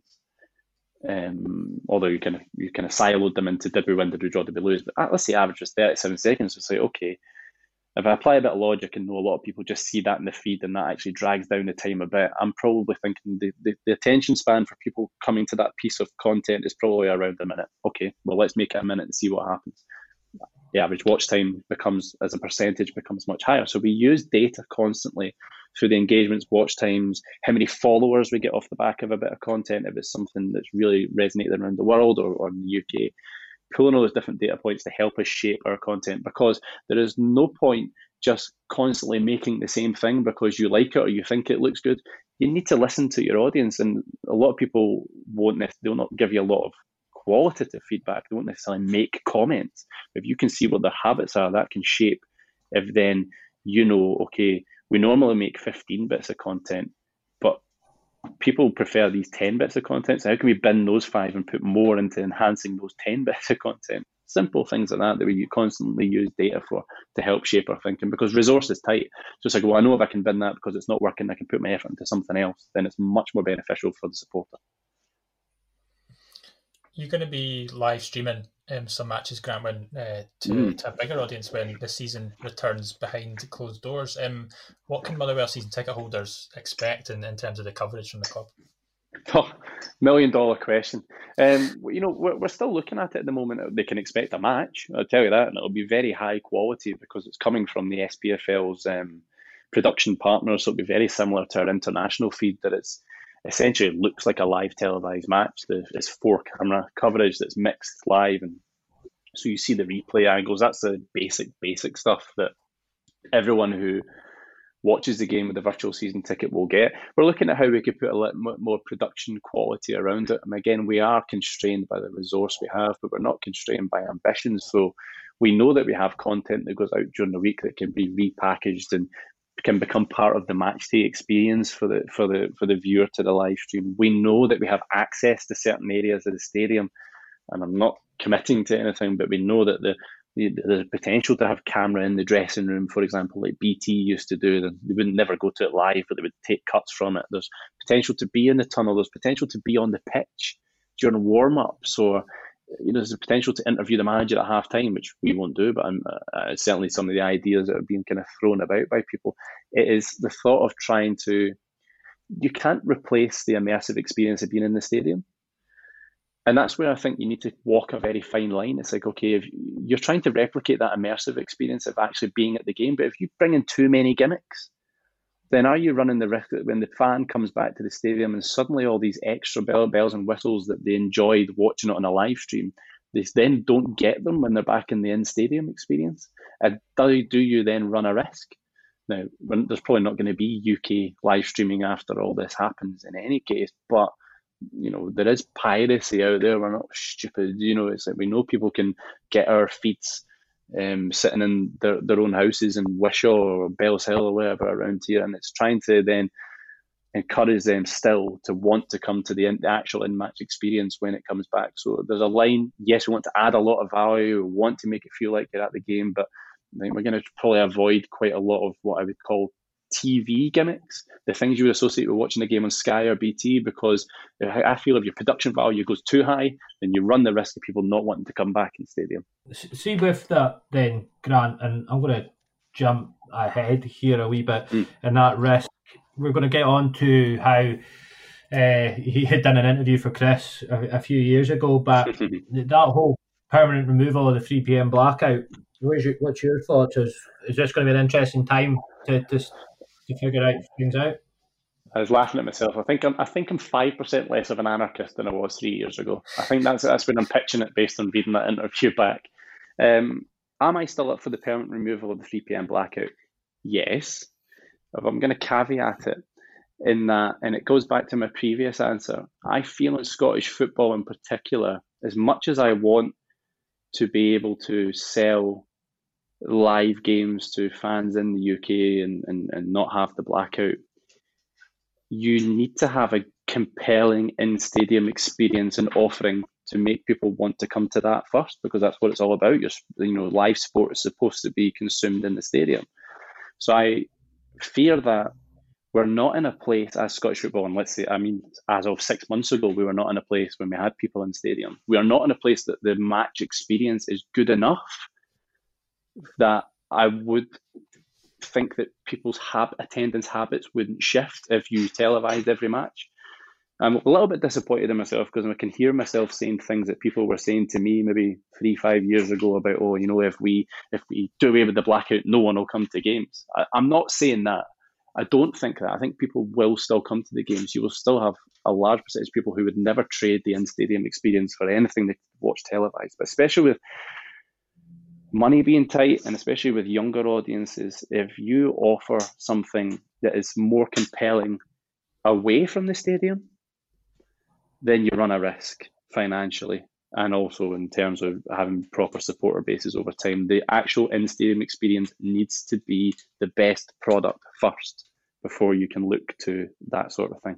Although you kind of siloed them into did we win, did we draw, did we lose? But let's say average was 37 seconds. It's like, okay, if I apply a bit of logic and know a lot of people just see that in the feed and that actually drags down the time a bit, I'm probably thinking the attention span for people coming to that piece of content is probably around a minute. Okay, well, let's make it a minute and see what happens. The average watch time as a percentage becomes much higher. So we use data constantly through the engagements, watch times, how many followers we get off the back of a bit of content, if it's something that's really resonated around the world or in the UK. Pulling all those different data points to help us shape our content, because there is no point just constantly making the same thing because you like it or you think it looks good. You need to listen to your audience, and a lot of people they'll not give you a lot of qualitative feedback. They won't necessarily make comments. If you can see what their habits are, that can shape. If then okay, we normally make 15 bits of content, but people prefer these 10 bits of content. So how can we bin those 5 and put more into enhancing those 10 bits of content? Simple things like that we constantly use data for to help shape our thinking, because resource is tight. So it's like, well, I know if I can bin that because it's not working, I can put my effort into something else, then it's much more beneficial for the supporter. You're going to be live streaming some matches, Grant, to a bigger audience when the season returns behind closed doors. What can Motherwell season ticket holders expect in terms of the coverage from the club? Oh, $1 million question. We're still looking at it at the moment. They can expect a match, I'll tell you that, and it'll be very high quality because it's coming from the SPFL's production partners. So it'll be very similar to our international feed, that it's essentially looks like a live televised match. It's 4-camera coverage that's mixed live, and so you see the replay angles. That's the basic stuff that everyone who watches the game with the virtual season ticket will get. We're looking at how we could put a little more production quality around it. And again, we are constrained by the resource we have, but we're not constrained by ambitions. So we know that we have content that goes out during the week that can be repackaged and can become part of the match day experience for the viewer to the live stream. We know that we have access to certain areas of the stadium, and I'm not committing to anything, but we know that there's potential to have camera in the dressing room, for example, like BT used to do. They would never go to it live, but they would take cuts from it. There's potential to be in the tunnel. There's potential to be on the pitch during warm-ups, or there's the potential to interview the manager at half-time, which we won't do, but certainly some of the ideas that are being kind of thrown about by people. It is the thought of trying to... You can't replace the immersive experience of being in the stadium. And that's where I think you need to walk a very fine line. It's like, okay, if you're trying to replicate that immersive experience of actually being at the game, but if you bring in too many gimmicks, then are you running the risk that when the fan comes back to the stadium and suddenly all these extra bells and whistles that they enjoyed watching it on a live stream, they then don't get them when they're back in the in-stadium experience? And do you then run a risk? Now, there's probably not going to be UK live streaming after all this happens in any case, but there is piracy out there. We're not stupid. It's like we know people can get our feeds sitting in their own houses in Wishaw or Bells Hill or wherever around here, and it's trying to then encourage them still to want to come to the actual in-match experience when it comes back. So there's a line. Yes, we want to add a lot of value. We want to make it feel like you're at the game, but I think we're going to probably avoid quite a lot of what I would call TV gimmicks, the things you would associate with watching a game on Sky or BT, because I feel if your production value goes too high, then you run the risk of people not wanting to come back in the stadium. See with that then, Grant, and I'm going to jump ahead here a wee bit, and that risk, we're going to get on to how he had done an interview for Chris a few years ago, but that whole permanent removal of the 3 p.m. blackout, what's your thoughts? Is this going to be an interesting time to figure out things out? I was laughing at myself. I think I'm 5% less of an anarchist than I was 3 years ago. I think that's when I'm pitching it based on reading that interview back. Am I still up for the permanent removal of the 3 p.m. blackout? Yes. If I'm going to caveat it in that, and it goes back to my previous answer, I feel in Scottish football in particular, as much as I want to be able to sell live games to fans in the UK and not have the blackout, you need to have a compelling in-stadium experience and offering to make people want to come to that first, because that's what it's all about. Live sport is supposed to be consumed in the stadium. So I fear that we're not in a place as Scottish football, and as of 6 months ago, we were not in a place when we had people in stadium. We are not in a place that the match experience is good enough that I would think that people's attendance habits wouldn't shift if you televised every match. I'm a little bit disappointed in myself because I can hear myself saying things that people were saying to me maybe 3-5 years ago about, if we do away with the blackout, no one will come to games. I'm not saying that. I don't think that. I think people will still come to the games. You will still have a large percentage of people who would never trade the in-stadium experience for anything they watch televised. But especially with money being tight, and especially with younger audiences, if you offer something that is more compelling away from the stadium, then you run a risk financially and also in terms of having proper supporter bases over time. The actual in-stadium experience needs to be the best product first before you can look to that sort of thing.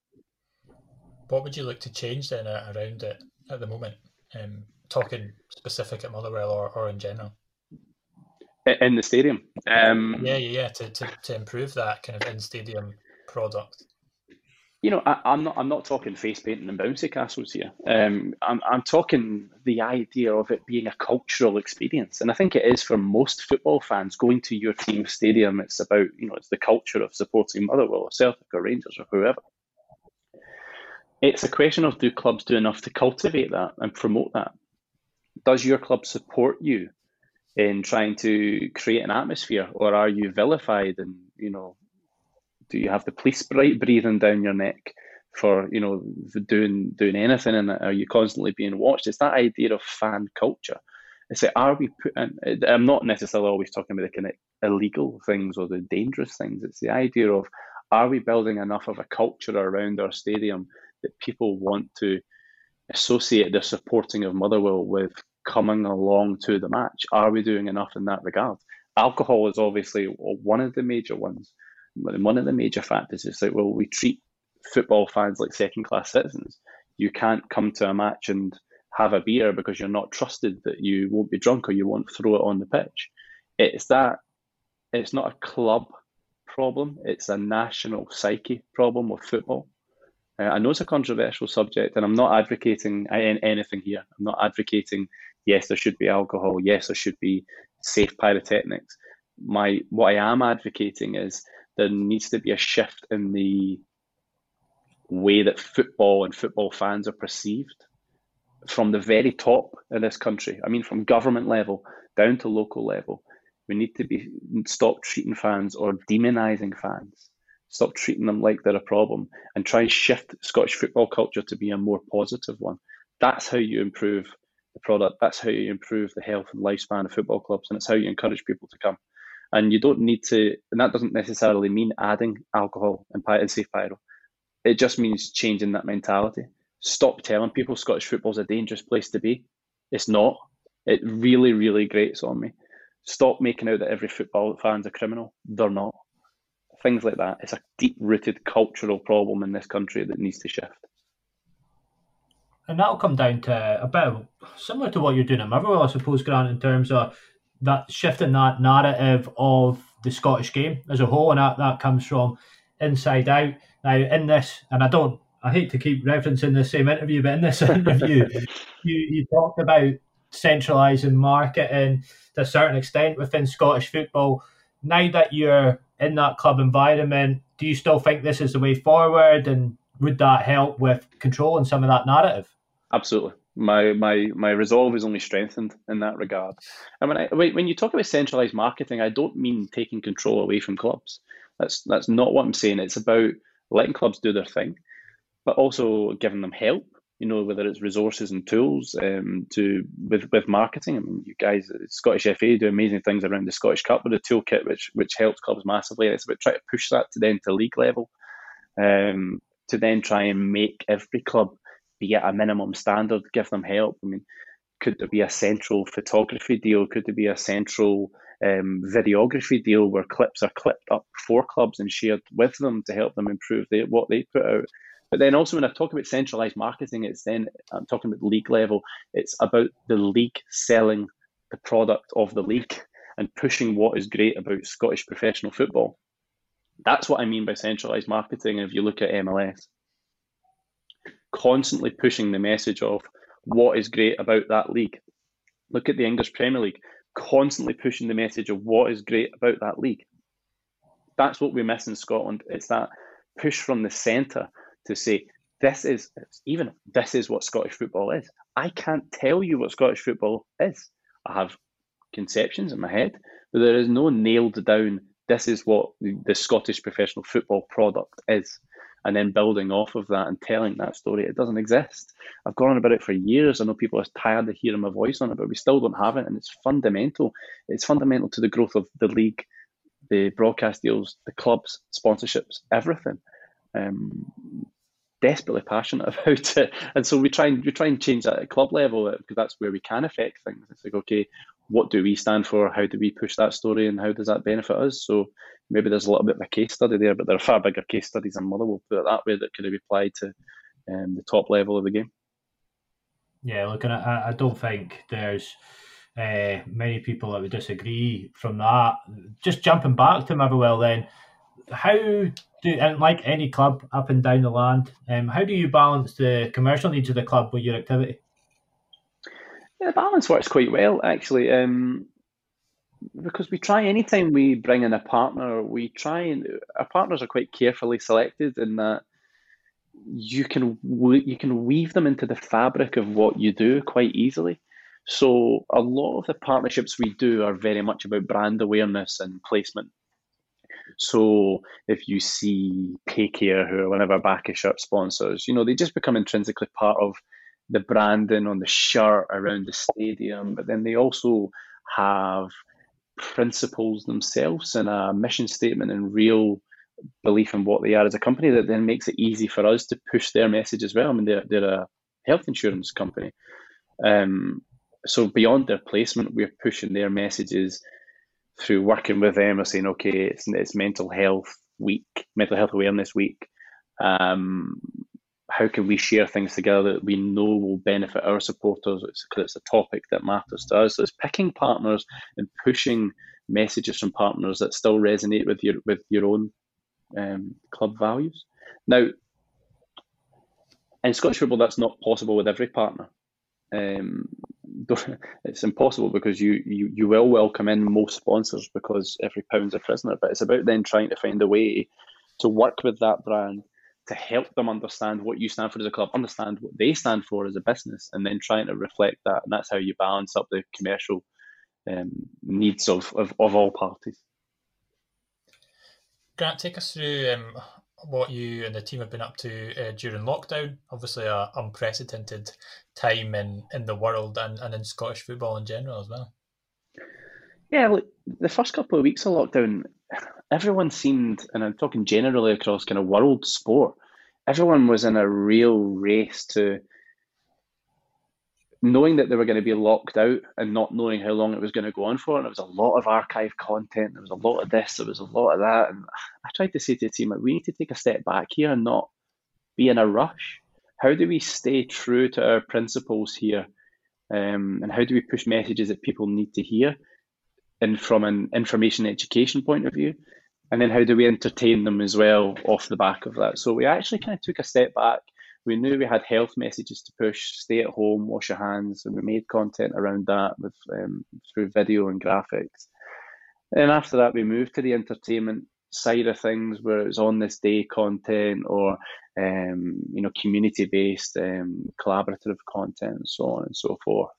What would you look to change then around it at the moment? Talking specific at Motherwell or in general? In the stadium? To improve that kind of in-stadium product. I'm not talking face painting and bouncy castles here. I'm talking the idea of it being a cultural experience, and I think it is for most football fans. Going to your team's stadium, it's about it's the culture of supporting Motherwell or Celtic or Rangers or whoever. It's a question of, do clubs do enough to cultivate that and promote that? Does your club support you in trying to create an atmosphere, or are you vilified and do you have the police breathing down your neck for doing anything, and are you constantly being watched? It's that idea of fan culture. It's like, I'm not necessarily always talking about the kind of illegal things or the dangerous things. It's the idea of, are we building enough of a culture around our stadium that people want to associate their supporting of Motherwell with coming along to the match? Are we doing enough in that regard? Alcohol is obviously one of the major ones. One of the major factors is like, well, we treat football fans like second-class citizens. You can't come to a match and have a beer because you're not trusted that you won't be drunk or you won't throw it on the pitch. It's not a club problem. It's a national psyche problem with football. I know it's a controversial subject, and I'm not advocating anything here. I'm not advocating, yes, there should be alcohol. Yes, there should be safe pyrotechnics. What I am advocating is there needs to be a shift in the way that football and football fans are perceived from the very top in this country. I mean, from government level down to local level. We need to stop treating fans or demonising fans. Stop treating them like they're a problem and try and shift Scottish football culture to be a more positive one. That's how you improve the product. That's how you improve the health and lifespan of football clubs, and it's how you encourage people to come. And you don't need to, and that doesn't necessarily mean adding alcohol and safe pyro. It just means changing that mentality. Stop telling people Scottish football's a dangerous place to be. It's not. It really, really grates on me. Stop making out that every football fan's a criminal. They're not. things like that. It's a deep-rooted cultural problem in this country that needs to shift. And that'll come down to a bit of, similar to what you're doing at Motherwell, I suppose, Grant, in terms of that shifting that narrative of the Scottish game as a whole, and that comes from inside out. Now, in this, and I hate to keep referencing the same interview, but in this interview, you talked about centralising marketing to a certain extent within Scottish football. Now that you're in that club environment, do you still think this is the way forward, and would that help with controlling some of that narrative? Absolutely. My resolve is only strengthened in that regard. And when you talk about centralised marketing, I don't mean taking control away from clubs. That's not what I'm saying. It's about letting clubs do their thing, but also giving them help. Whether it's resources and tools with marketing. I mean, you guys at Scottish FA do amazing things around the Scottish Cup with a toolkit, which helps clubs massively. And it's about trying to push that to league level, to then try and make every club be at a minimum standard, give them help. I mean, could there be a central photography deal? Could there be a central videography deal where clips are clipped up for clubs and shared with them to help them improve what they put out? But then also when I talk about centralised marketing, I'm talking about league level. It's about the league selling the product of the league and pushing what is great about Scottish professional football. That's what I mean by centralised marketing. If you look at MLS, constantly pushing the message of what is great about that league. Look at the English Premier League, constantly pushing the message of what is great about that league. That's what we miss in Scotland. It's that push from the centre to say, this is what Scottish football is. I can't tell you what Scottish football is. I have conceptions in my head, but there is no nailed down, this is what the Scottish professional football product is. And then building off of that and telling that story, it doesn't exist. I've gone on about it for years. I know people are tired of hearing my voice on it, but we still don't have it. And it's fundamental. It's fundamental to the growth of the league, the broadcast deals, the clubs, sponsorships, everything. Desperately passionate about it. And so we try and change that at club level, because that's where we can affect things. It's like, okay, what do we stand for? How do we push that story, and how does that benefit us? So maybe there's a little bit of a case study there, but there are far bigger case studies than Motherwell, put it that way, that could be applied to the top level of the game. Yeah, look, and I don't think there's many people that would disagree from that. Just jumping back to Motherwell then, and like any club up and down the land, how do you balance the commercial needs of the club with your activity? Yeah, the balance works quite well, actually, because we try, anytime we bring in a partner, our partners are quite carefully selected in that you can weave them into the fabric of what you do quite easily. So a lot of the partnerships we do are very much about brand awareness and placement. So if you see Paycare, who are one of our back of shirt sponsors, they just become intrinsically part of the branding on the shirt around the stadium, but then they also have principles themselves and a mission statement and real belief in what they are as a company that then makes it easy for us to push their message as well. I mean, they're a health insurance company. So beyond their placement, we're pushing their messages through working with them or saying, okay, it's mental health awareness week. How can we share things together that we know will benefit our supporters? Because it's a topic that matters to us. So it's picking partners and pushing messages from partners that still resonate with your own club values. Now, in Scottish football, that's not possible with every partner. It's impossible because you will welcome in most sponsors because every pound's a prisoner. But it's about then trying to find a way to work with that brand to help them understand what you stand for as a club, understand what they stand for as a business, and then trying to reflect that. And that's how you balance up the commercial needs of all parties. Grant, take us through what you and the team have been up to during lockdown. Obviously, an unprecedented time in the world and in Scottish football in general as well. Yeah, look, the first couple of weeks of lockdown, everyone seemed, and I'm talking generally across kind of world sport, everyone was in a real race to knowing that they were going to be locked out and not knowing how long it was going to go on for. And there was a lot of archive content, there was a lot of this, there was a lot of that. And I tried to say to the team, we need to take a step back here and not be in a rush. How do we stay true to our principles here? And how do we push messages that people need to hear, and from an information education point of view? And then how do we entertain them as well off the back of that? So we actually kind of took a step back. We knew we had health messages to push, stay at home, wash your hands, and we made content around that with through video and graphics. And after that, we moved to the entertainment side of things, where it was on this day content or community-based collaborative content and so on and so forth.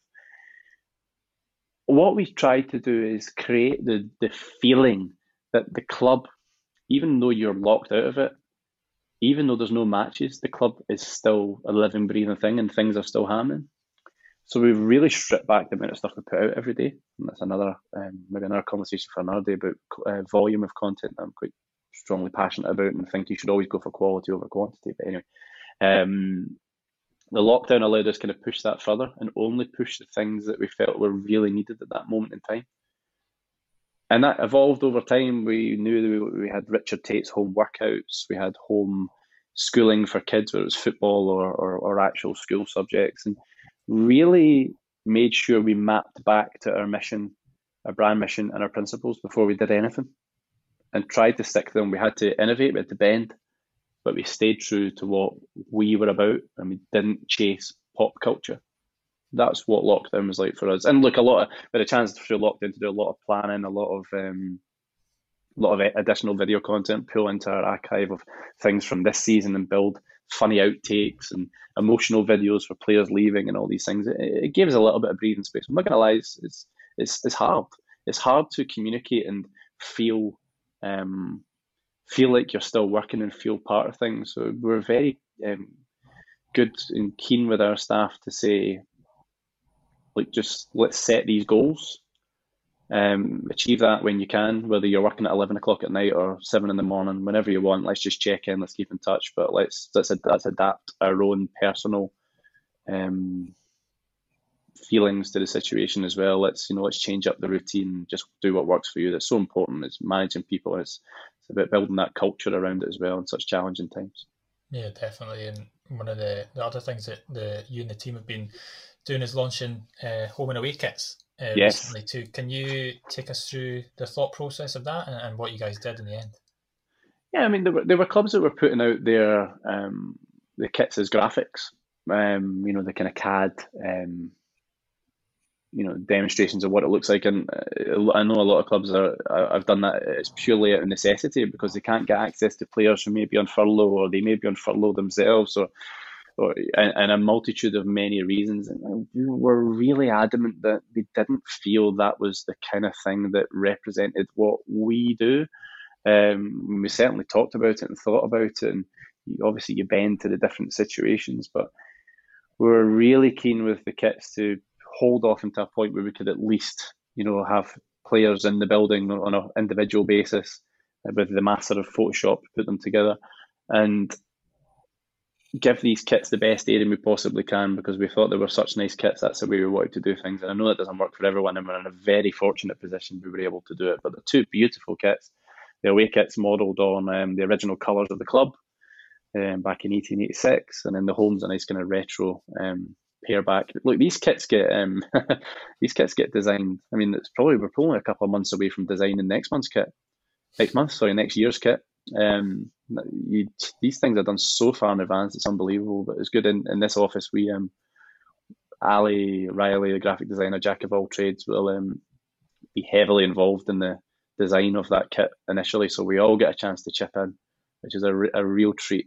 What we tried to do is create the feeling that the club, even though you're locked out of it, even though there's no matches, the club is still a living, breathing thing and things are still happening. So we've really stripped back the amount of stuff we put out every day. And that's another, maybe another conversation for another day about volume of content that I'm quite strongly passionate about and think you should always go for quality over quantity. But anyway, the lockdown allowed us kind of push that further and only push the things that we felt were really needed at that moment in time. And that evolved over time. We knew that we had Richard Tate's home workouts. We had home schooling for kids, whether it was football or actual school subjects, and really made sure we mapped back to our mission, our brand mission and our principles before we did anything, and tried to stick to them. We had to innovate, we had to bend, but we stayed true to what we were about, and we didn't chase pop culture. That's what lockdown was like for us. And look, we had a chance through lockdown to do a lot of planning, a lot of additional video content, pull into our archive of things from this season and build funny outtakes and emotional videos for players leaving and all these things. It gave us a little bit of breathing space. I'm not gonna lie, it's hard. It's hard to communicate and feel like you're still working and feel part of things. So we're very good and keen with our staff to say, like, just let's set these goals, achieve that when you can, whether you're working at 11 o'clock at night or 7 in the morning, whenever you want. Let's just check in, let's keep in touch, but let's adapt our own personal feelings to the situation as well. Let's change up the routine, just do what works for you. That's so important. It's managing people. It's about building that culture around it as well in such challenging times. Yeah, definitely. And one of the other things that you and the team have been doing is launching home and away kits recently too. Can you take us through the thought process of that and what you guys did in the end? Yeah, I mean, there were clubs that were putting out their the kits as graphics, the kind of CAD, demonstrations of what it looks like. And I know a lot of clubs have done that. It's purely out of necessity because they can't get access to players who may be on furlough, or they may be on furlough themselves, or and a multitude of many reasons. And we were really adamant that we didn't feel that was the kind of thing that represented what we do. We certainly talked about it and thought about it, and obviously you bend to the different situations, but we were really keen with the kits to hold off into a point where we could at least, have players in the building on an individual basis with the master of Photoshop, put them together and give these kits the best aiding we possibly can, because we thought they were such nice kits. That's the way we wanted to do things. And I know that doesn't work for everyone, and we're in a very fortunate position we were able to do it. But the two beautiful kits, the away kits modelled on the original colours of the club back in 1886, and then the home's a nice kind of retro pair back. Look, these kits get designed. I mean, we're probably a couple of months away from designing next year's kit. These things are done so far in advance, it's unbelievable. But it's good. In this office, we Ali Riley, the graphic designer, jack of all trades, will be heavily involved in the design of that kit initially, so we all get a chance to chip in, which is a real treat.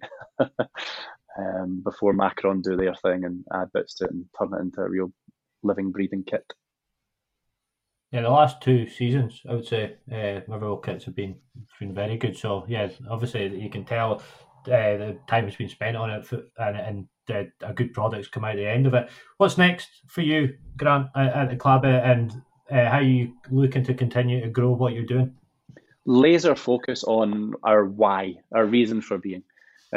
Before Macron do their thing and add bits to it and turn it into a real living, breathing kit. Yeah, the last two seasons, I would say, Motherwell kits have been very good. So, yeah, obviously you can tell the time has been spent on it, and a good product's come out at the end of it. What's next for you, Grant, at the club, and how are you looking to continue to grow what you're doing? Laser focus on our why, our reason for being,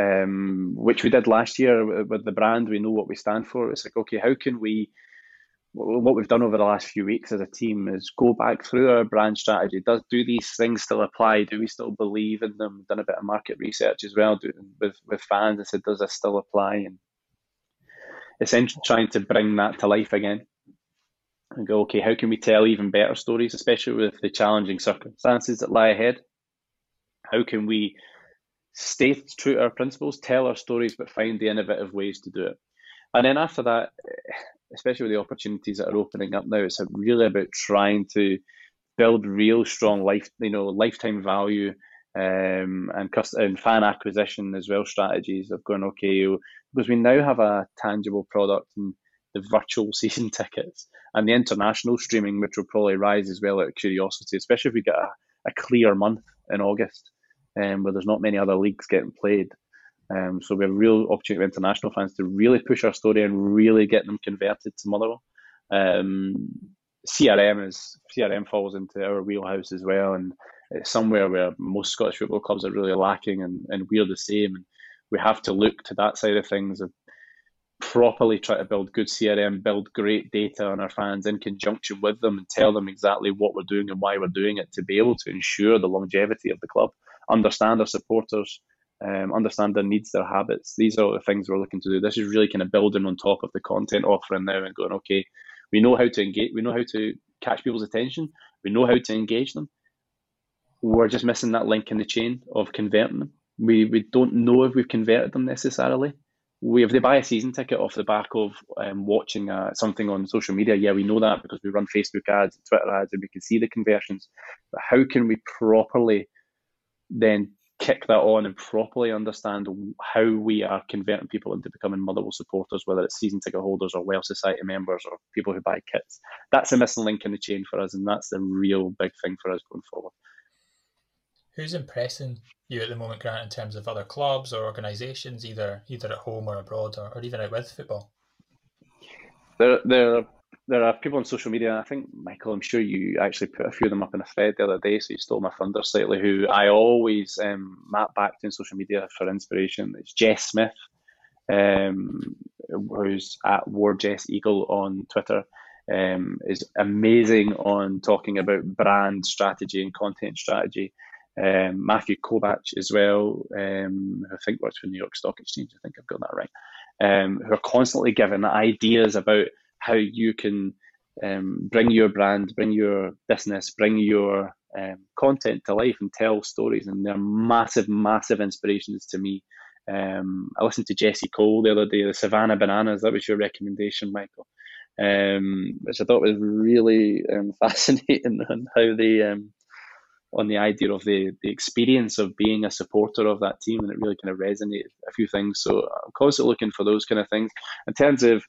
which we did last year with the brand. We know what we stand for. It's like, okay, how can we what we've done over the last few weeks as a team is go back through our brand strategy. Do these things still apply? Do we still believe in them? Done a bit of market research as well with fans. I said, does this still apply? And essentially trying to bring that to life again and go, okay, how can we tell even better stories, especially with the challenging circumstances that lie ahead? How can we stay true to our principles, tell our stories, but find the innovative ways to do it? And then after that, especially with the opportunities that are opening up now, it's really about trying to build real strong lifetime value and fan acquisition as well, strategies of going, okay, because we now have a tangible product in the virtual season tickets and the international streaming, which will probably rise as well out of curiosity, especially if we get a clear month in August where there's not many other leagues getting played. So we have a real opportunity for international fans to really push our story and really get them converted to Motherwell. CRM falls into our wheelhouse as well, and it's somewhere where most Scottish football clubs are really lacking, and we're the same. And we have to look to that side of things and properly try to build good CRM, build great data on our fans in conjunction with them, and tell them exactly what we're doing and why we're doing it to be able to ensure the longevity of the club, understand our supporters, understand their needs, their habits. These are all the things we're looking to do. This is really kind of building on top of the content offering now and going, okay, we know how to engage, we know how to catch people's attention, we know how to engage them. We're just missing that link in the chain of converting them. We don't know if we've converted them necessarily. If they buy a season ticket off the back of watching something on social media, yeah, we know that because we run Facebook ads, Twitter ads, and we can see the conversions. But how can we properly then kick that on and properly understand how we are converting people into becoming Motherwell supporters, whether it's season ticket holders or Welsh Society members or people who buy kits? That's a missing link in the chain for us, and that's the real big thing for us going forward. Who's impressing you at the moment, Grant, in terms of other clubs or organisations, either at home or abroad, or even out with football? There are people on social media. I think, Michael, I'm sure you actually put a few of them up in a thread the other day, so you stole my thunder slightly, who I always map back to in social media for inspiration. It's Jess Smith, who's at WarJessEagle on Twitter, is amazing on talking about brand strategy and content strategy. Matthew Kovac as well, who I think works for New York Stock Exchange. I think I've got that right. Who are constantly giving ideas about how you can bring your brand, bring your business, bring your content to life and tell stories. And they're massive, massive inspirations to me. I listened to Jesse Cole the other day, the Savannah Bananas. That was your recommendation, Michael, which I thought was really fascinating on how they... on the idea of the experience of being a supporter of that team, and it really kind of resonated a few things. So I'm constantly looking for those kind of things. In terms of,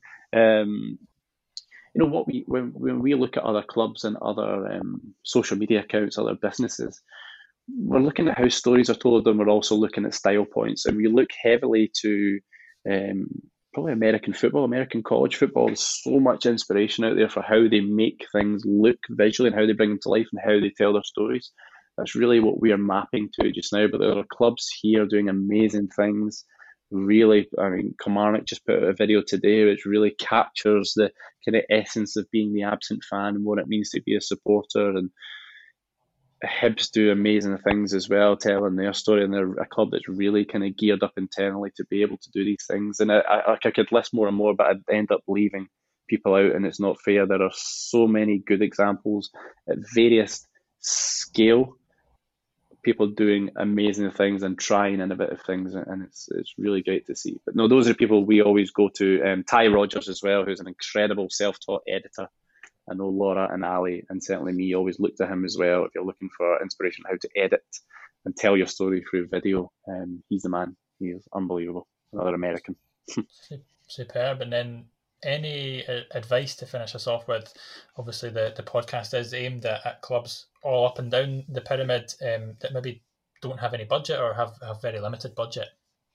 when we look at other clubs and other social media accounts, other businesses, we're looking at how stories are told, and we're also looking at style points. And we look heavily to probably American football, American college football. There's so much inspiration out there for how they make things look visually and how they bring them to life and how they tell their stories. That's really what we are mapping to just now. But there are clubs here doing amazing things. Really, I mean, Kilmarnock just put out a video today which really captures the kind of essence of being the absent fan and what it means to be a supporter. And Hibs do amazing things as well, telling their story, and they're a club that's really kind of geared up internally to be able to do these things. And I could list more and more, but I'd end up leaving people out, and it's not fair. There are so many good examples at various scale, people doing amazing things and trying innovative things, and it's really great to see. But no, those are people we always go to. Ty Rogers as well, who's an incredible self-taught editor. I know Laura and Ali, and certainly me, always look to him as well if you're looking for inspiration how to edit and tell your story through video. He's the man. He is unbelievable. Another American. Superb. And then any advice to finish us off with? Obviously, the podcast is aimed at clubs all up and down the pyramid that maybe don't have any budget or have very limited budget.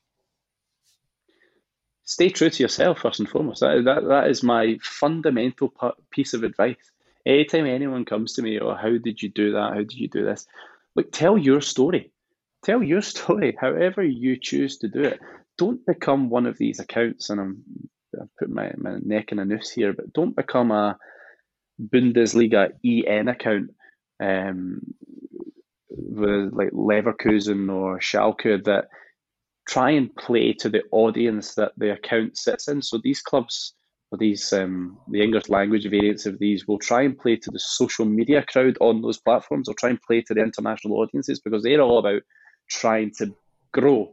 Stay true to yourself, first and foremost. That is my fundamental piece of advice. Anytime anyone comes to me, or how did you do that? How did you do this? Look, tell your story. Tell your story, however you choose to do it. Don't become one of these accounts, and I'm put my neck in a noose here, but don't become a Bundesliga EN account with like Leverkusen or Schalke that try and play to the audience that the account sits in. So these clubs, or these the English language variants of these, will try and play to the social media crowd on those platforms, or try and play to the international audiences, because they're all about trying to grow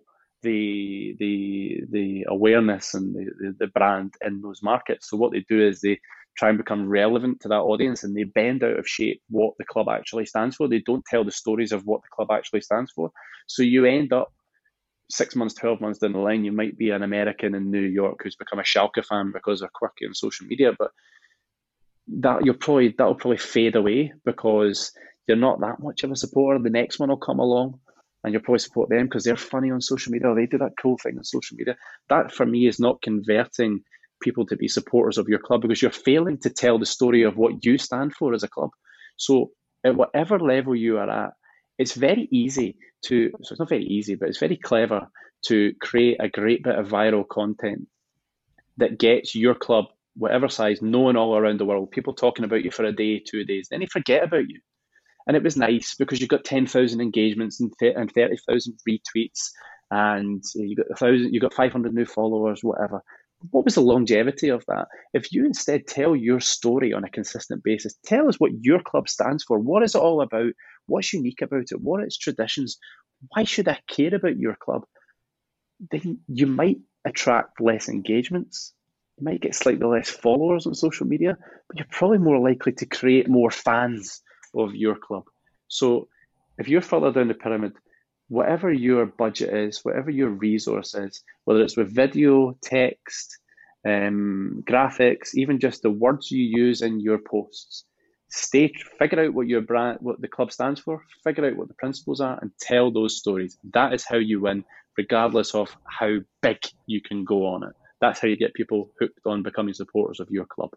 the awareness and the brand in those markets. So what they do is they try and become relevant to that audience, and they bend out of shape what the club actually stands for. They don't tell the stories of what the club actually stands for. So you end up 6 months, 12 months down the line, you might be an American in New York who's become a Schalke fan because they're quirky on social media, but that'll probably fade away because you're not that much of a supporter. The next one will come along and you'll probably support them because they're funny on social media, or they do that cool thing on social media. That, for me, is not converting people to be supporters of your club, because you're failing to tell the story of what you stand for as a club. So at whatever level you are at, it's very easy so it's not very easy, but it's very clever to create a great bit of viral content that gets your club, whatever size, known all around the world. People talking about you for a day, 2 days, then they forget about you. And it was nice because you got 10,000 engagements and 30,000 retweets, and you got 500 new followers, whatever. What was the longevity of that? If you instead tell your story on a consistent basis, tell us what your club stands for. What is it all about? What's unique about it? What are its traditions? Why should I care about your club? Then you might attract less engagements. You might get slightly less followers on social media, but you're probably more likely to create more fans of your club. So if you're further down the pyramid, whatever your budget is, whatever your resource is, whether it's with video, text, graphics, even just the words you use in your posts, figure out what the club stands for, figure out what the principles are, and tell those stories. That is how you win, regardless of how big you can go on it. That's how you get people hooked on becoming supporters of your club.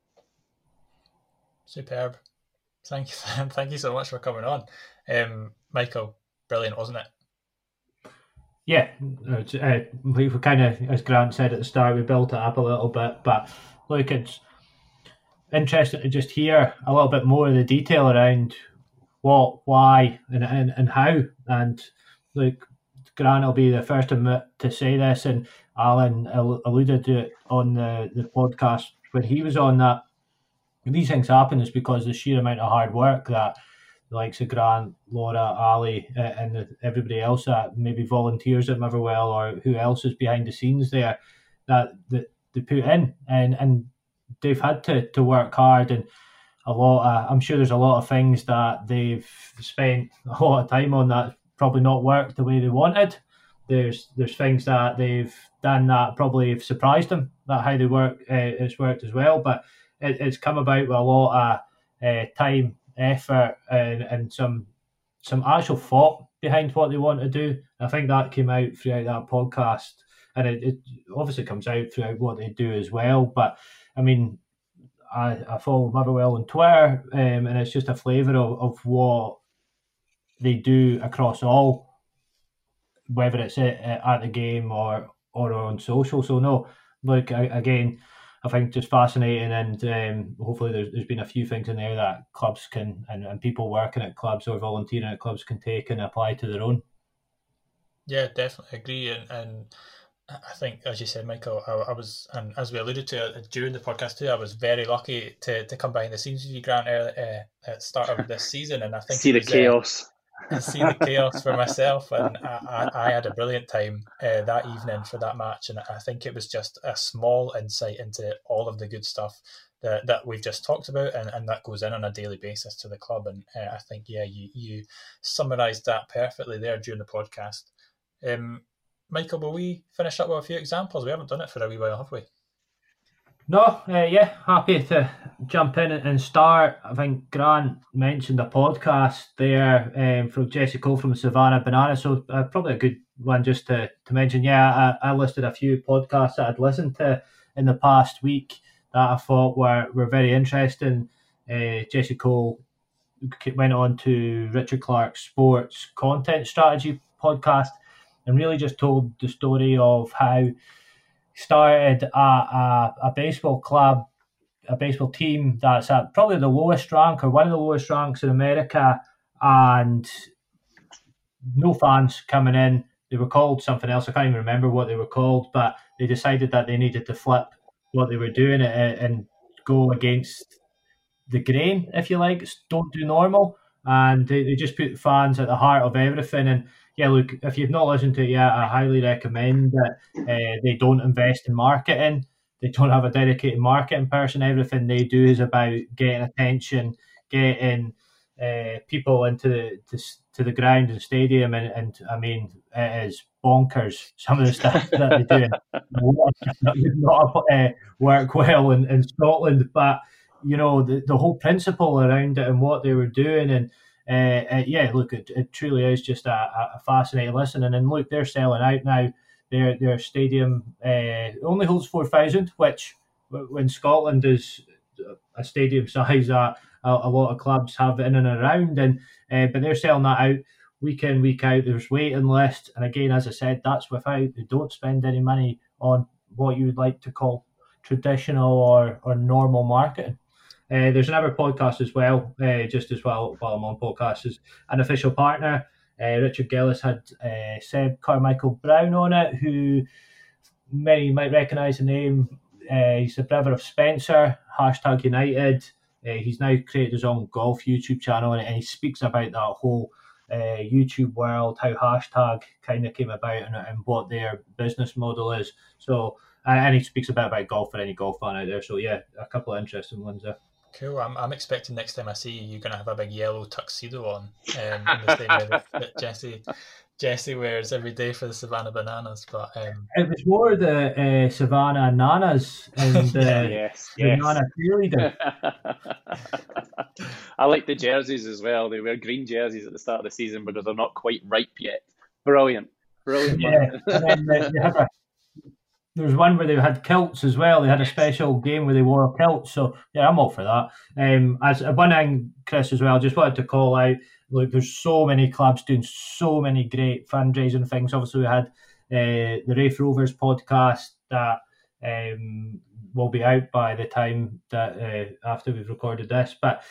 Superb. Thank you so much for coming on. Michael, brilliant, wasn't it? Yeah, we kind of, as Grant said at the start, we built it up a little bit, but look, it's interesting to just hear a little bit more of the detail around what, why, and how. And look, Grant will be the first to say this, and Alan alluded to it on the podcast when he was on, that these things happen is because the sheer amount of hard work that the likes of Grant, Laura, Ali, and everybody else that maybe volunteers at Motherwell, or who else is behind the scenes there, that they put in, and they've had to work hard, and I'm sure there's a lot of things that they've spent a lot of time on that probably not worked the way they wanted. There's things that they've done that probably have surprised them, that how they work, it's worked as well, but it's come about with a lot of time, effort, and some actual thought behind what they want to do. I think that came out throughout that podcast, and it obviously comes out throughout what they do as well. But I mean, I follow Motherwell on Twitter, and it's just a flavour of what they do across all, whether it's at the game or on social. So no, look, again, I think just fascinating, and hopefully there's been a few things in there that clubs can, and people working at clubs or volunteering at clubs can take and apply to their own. Yeah, definitely agree, and I think, as you said, Michael, I was, and as we alluded to during the podcast too, I was very lucky to come behind the scenes with you, Grant, at the start of this season, and I think see the chaos. See the chaos for myself, and I had a brilliant time that evening for that match, and I think it was just a small insight into all of the good stuff that we've just talked about, and that goes in on a daily basis to the club. And I think, yeah, you summarised that perfectly there during the podcast. Michael, will we finish up with a few examples? We haven't done it for a wee while, have we? No, yeah, happy to jump in and start. I think Grant mentioned a podcast there from Jesse Cole from Savannah Banana, so probably a good one just to mention. Yeah, I listed a few podcasts that I'd listened to in the past week that I thought were very interesting. Jesse Cole went on to Richard Clark's Sports Content Strategy podcast and really just told the story of how started a baseball club, a baseball team that's at probably the lowest rank or one of the lowest ranks in America, and no fans coming in. They were called something else. I can't even remember what they were called, but they decided that they needed to flip what they were doing and go against the grain, if you like. Don't do normal. And they just put fans at the heart of everything. And yeah, look, if you've not listened to it yet, I highly recommend that. They don't invest in marketing. They don't have a dedicated marketing person. Everything they do is about getting attention, getting people into the ground and stadium. And I mean, it is bonkers, some of the stuff that they do. That would not work well in Scotland, but you know, the whole principle around it and what they were doing. And yeah, look, it truly is just a fascinating listen. And look, they're selling out now. Their stadium only holds 4,000, which when Scotland is a stadium size that a lot of clubs have in and around. And but they're selling that out week in, week out. There's waiting lists. And again, as I said, that's without, they don't spend any money on what you would like to call traditional or normal marketing. There's another podcast as well, just as well while I'm on podcasts, is an official partner. Richard Gillis had Seb Carmichael Brown on it, who many might recognise the name. He's the brother of Spencer, #United. He's now created his own golf YouTube channel, and he speaks about that whole YouTube world, how hashtag kind of came about, and what their business model is. So, and he speaks a bit about golf for any golf fan out there. So yeah, a couple of interesting ones there. Cool. I'm expecting next time I see you, you're going to have a big yellow tuxedo on, in the same way that Jesse wears every day for the Savannah Bananas. But it was more the Savannah Nanas and yes. Nana cheerleader. I like the jerseys as well. They wear green jerseys at the start of the season because they're not quite ripe yet. Brilliant. Yeah, and then there was one where they had kilts as well. They had a special game where they wore a kilt. So, yeah, I'm all for that. As a one thing, Chris, as well, just wanted to call out, look, there's so many clubs doing so many great fundraising things. Obviously, we had the Rafe Rovers podcast that will be out by the time that after we've recorded this. But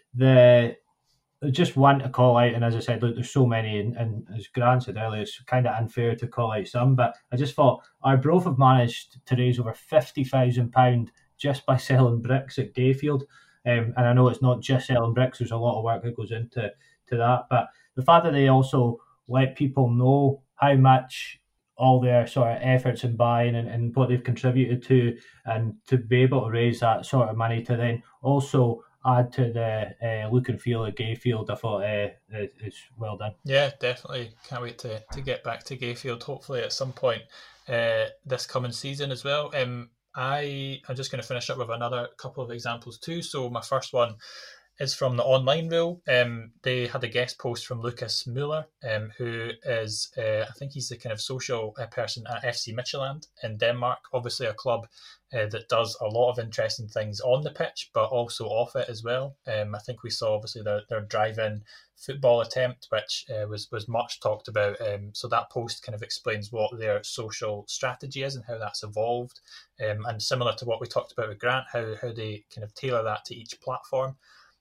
just want to call out, and as I said, look, there's so many, and as Grant said earlier, it's kind of unfair to call out some, but I just thought Arbroath have managed to raise over £50,000 just by selling bricks at Gayfield, and I know it's not just selling bricks, there's a lot of work that goes into that, but the fact that they also let people know how much all their sort of efforts in buying and what they've contributed to, and to be able to raise that sort of money to then also add to the look and feel of Gayfield, I thought it's well done. Yeah, definitely. Can't wait to get back to Gayfield, hopefully at some point this coming season as well. I'm just going to finish up with another couple of examples too. So my first one is from the Online Rule. They had a guest post from Lucas Muller, who is, I think he's the kind of social person at FC Midtjylland in Denmark, obviously a club that does a lot of interesting things on the pitch, but also off it as well. I think we saw obviously their drive-in football attempt, which was much talked about. So that post kind of explains what their social strategy is and how that's evolved. And similar to what we talked about with Grant, how they kind of tailor that to each platform.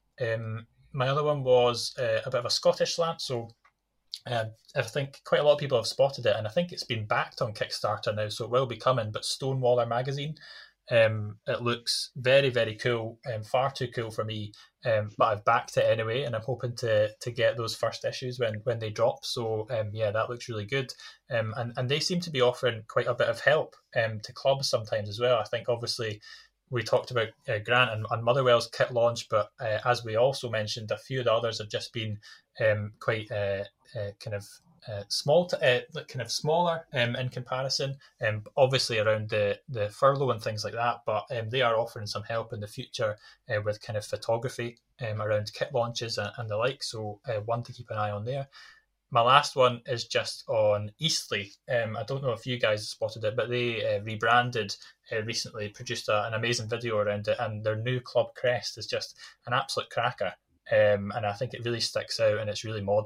My other one was a bit of a Scottish slant. So I think quite a lot of people have spotted it, and I think it's been backed on Kickstarter now, so it will be coming. But Stonewaller magazine, it looks very, very cool, far too cool for me, but I've backed it anyway, and I'm hoping to get those first issues when they drop. So yeah, that looks really good, and they seem to be offering quite a bit of help to clubs sometimes as well. I think obviously we talked about Grant and Motherwell's kit launch, but as we also mentioned, a few of the others have just been quite kind of small, kind of smaller in comparison. Obviously around the furlough and things like that, but they are offering some help in the future with kind of photography around kit launches and the like. So one to keep an eye on there. My last one is just on Eastleigh. I don't know if you guys spotted it, but they rebranded recently, produced an amazing video around it, and their new club crest is just an absolute cracker. And I think it really sticks out, and it's really modern.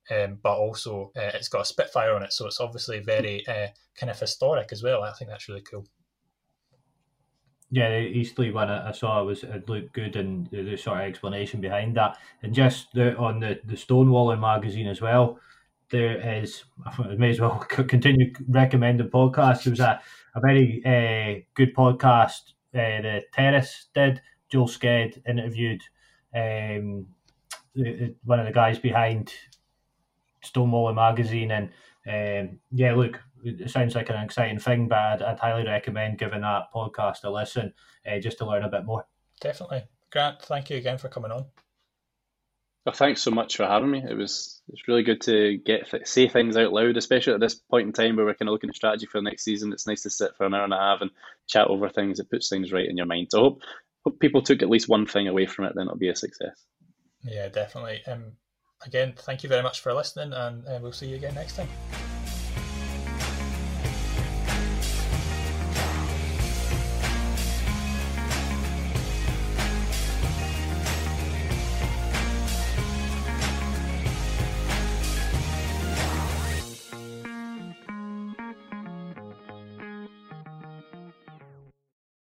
but also it's got a Spitfire on it, so it's obviously very kind of historic as well. I think that's really cool. Yeah, the Eastleigh one I saw it looked good, and the sort of explanation behind that. And just on the Stonewalling magazine as well, there is, I may as well continue recommending podcasts. There was a very good podcast the Terrace did. Joel Sked interviewed one of the guys behind Stonewalling magazine, and look, it sounds like an exciting thing, but I'd highly recommend giving that podcast a listen just to learn a bit more. Definitely. Grant, thank you again for coming on. Well, thanks so much for having me. It's really good to say things out loud, especially at this point in time where we're kind of looking at strategy for the next season. It's nice to sit for an hour and a half and chat over things. It puts things right in your mind. So I hope people took at least one thing away from it, then it'll be a success. Yeah, definitely. Again, thank you very much for listening, and we'll see you again next time.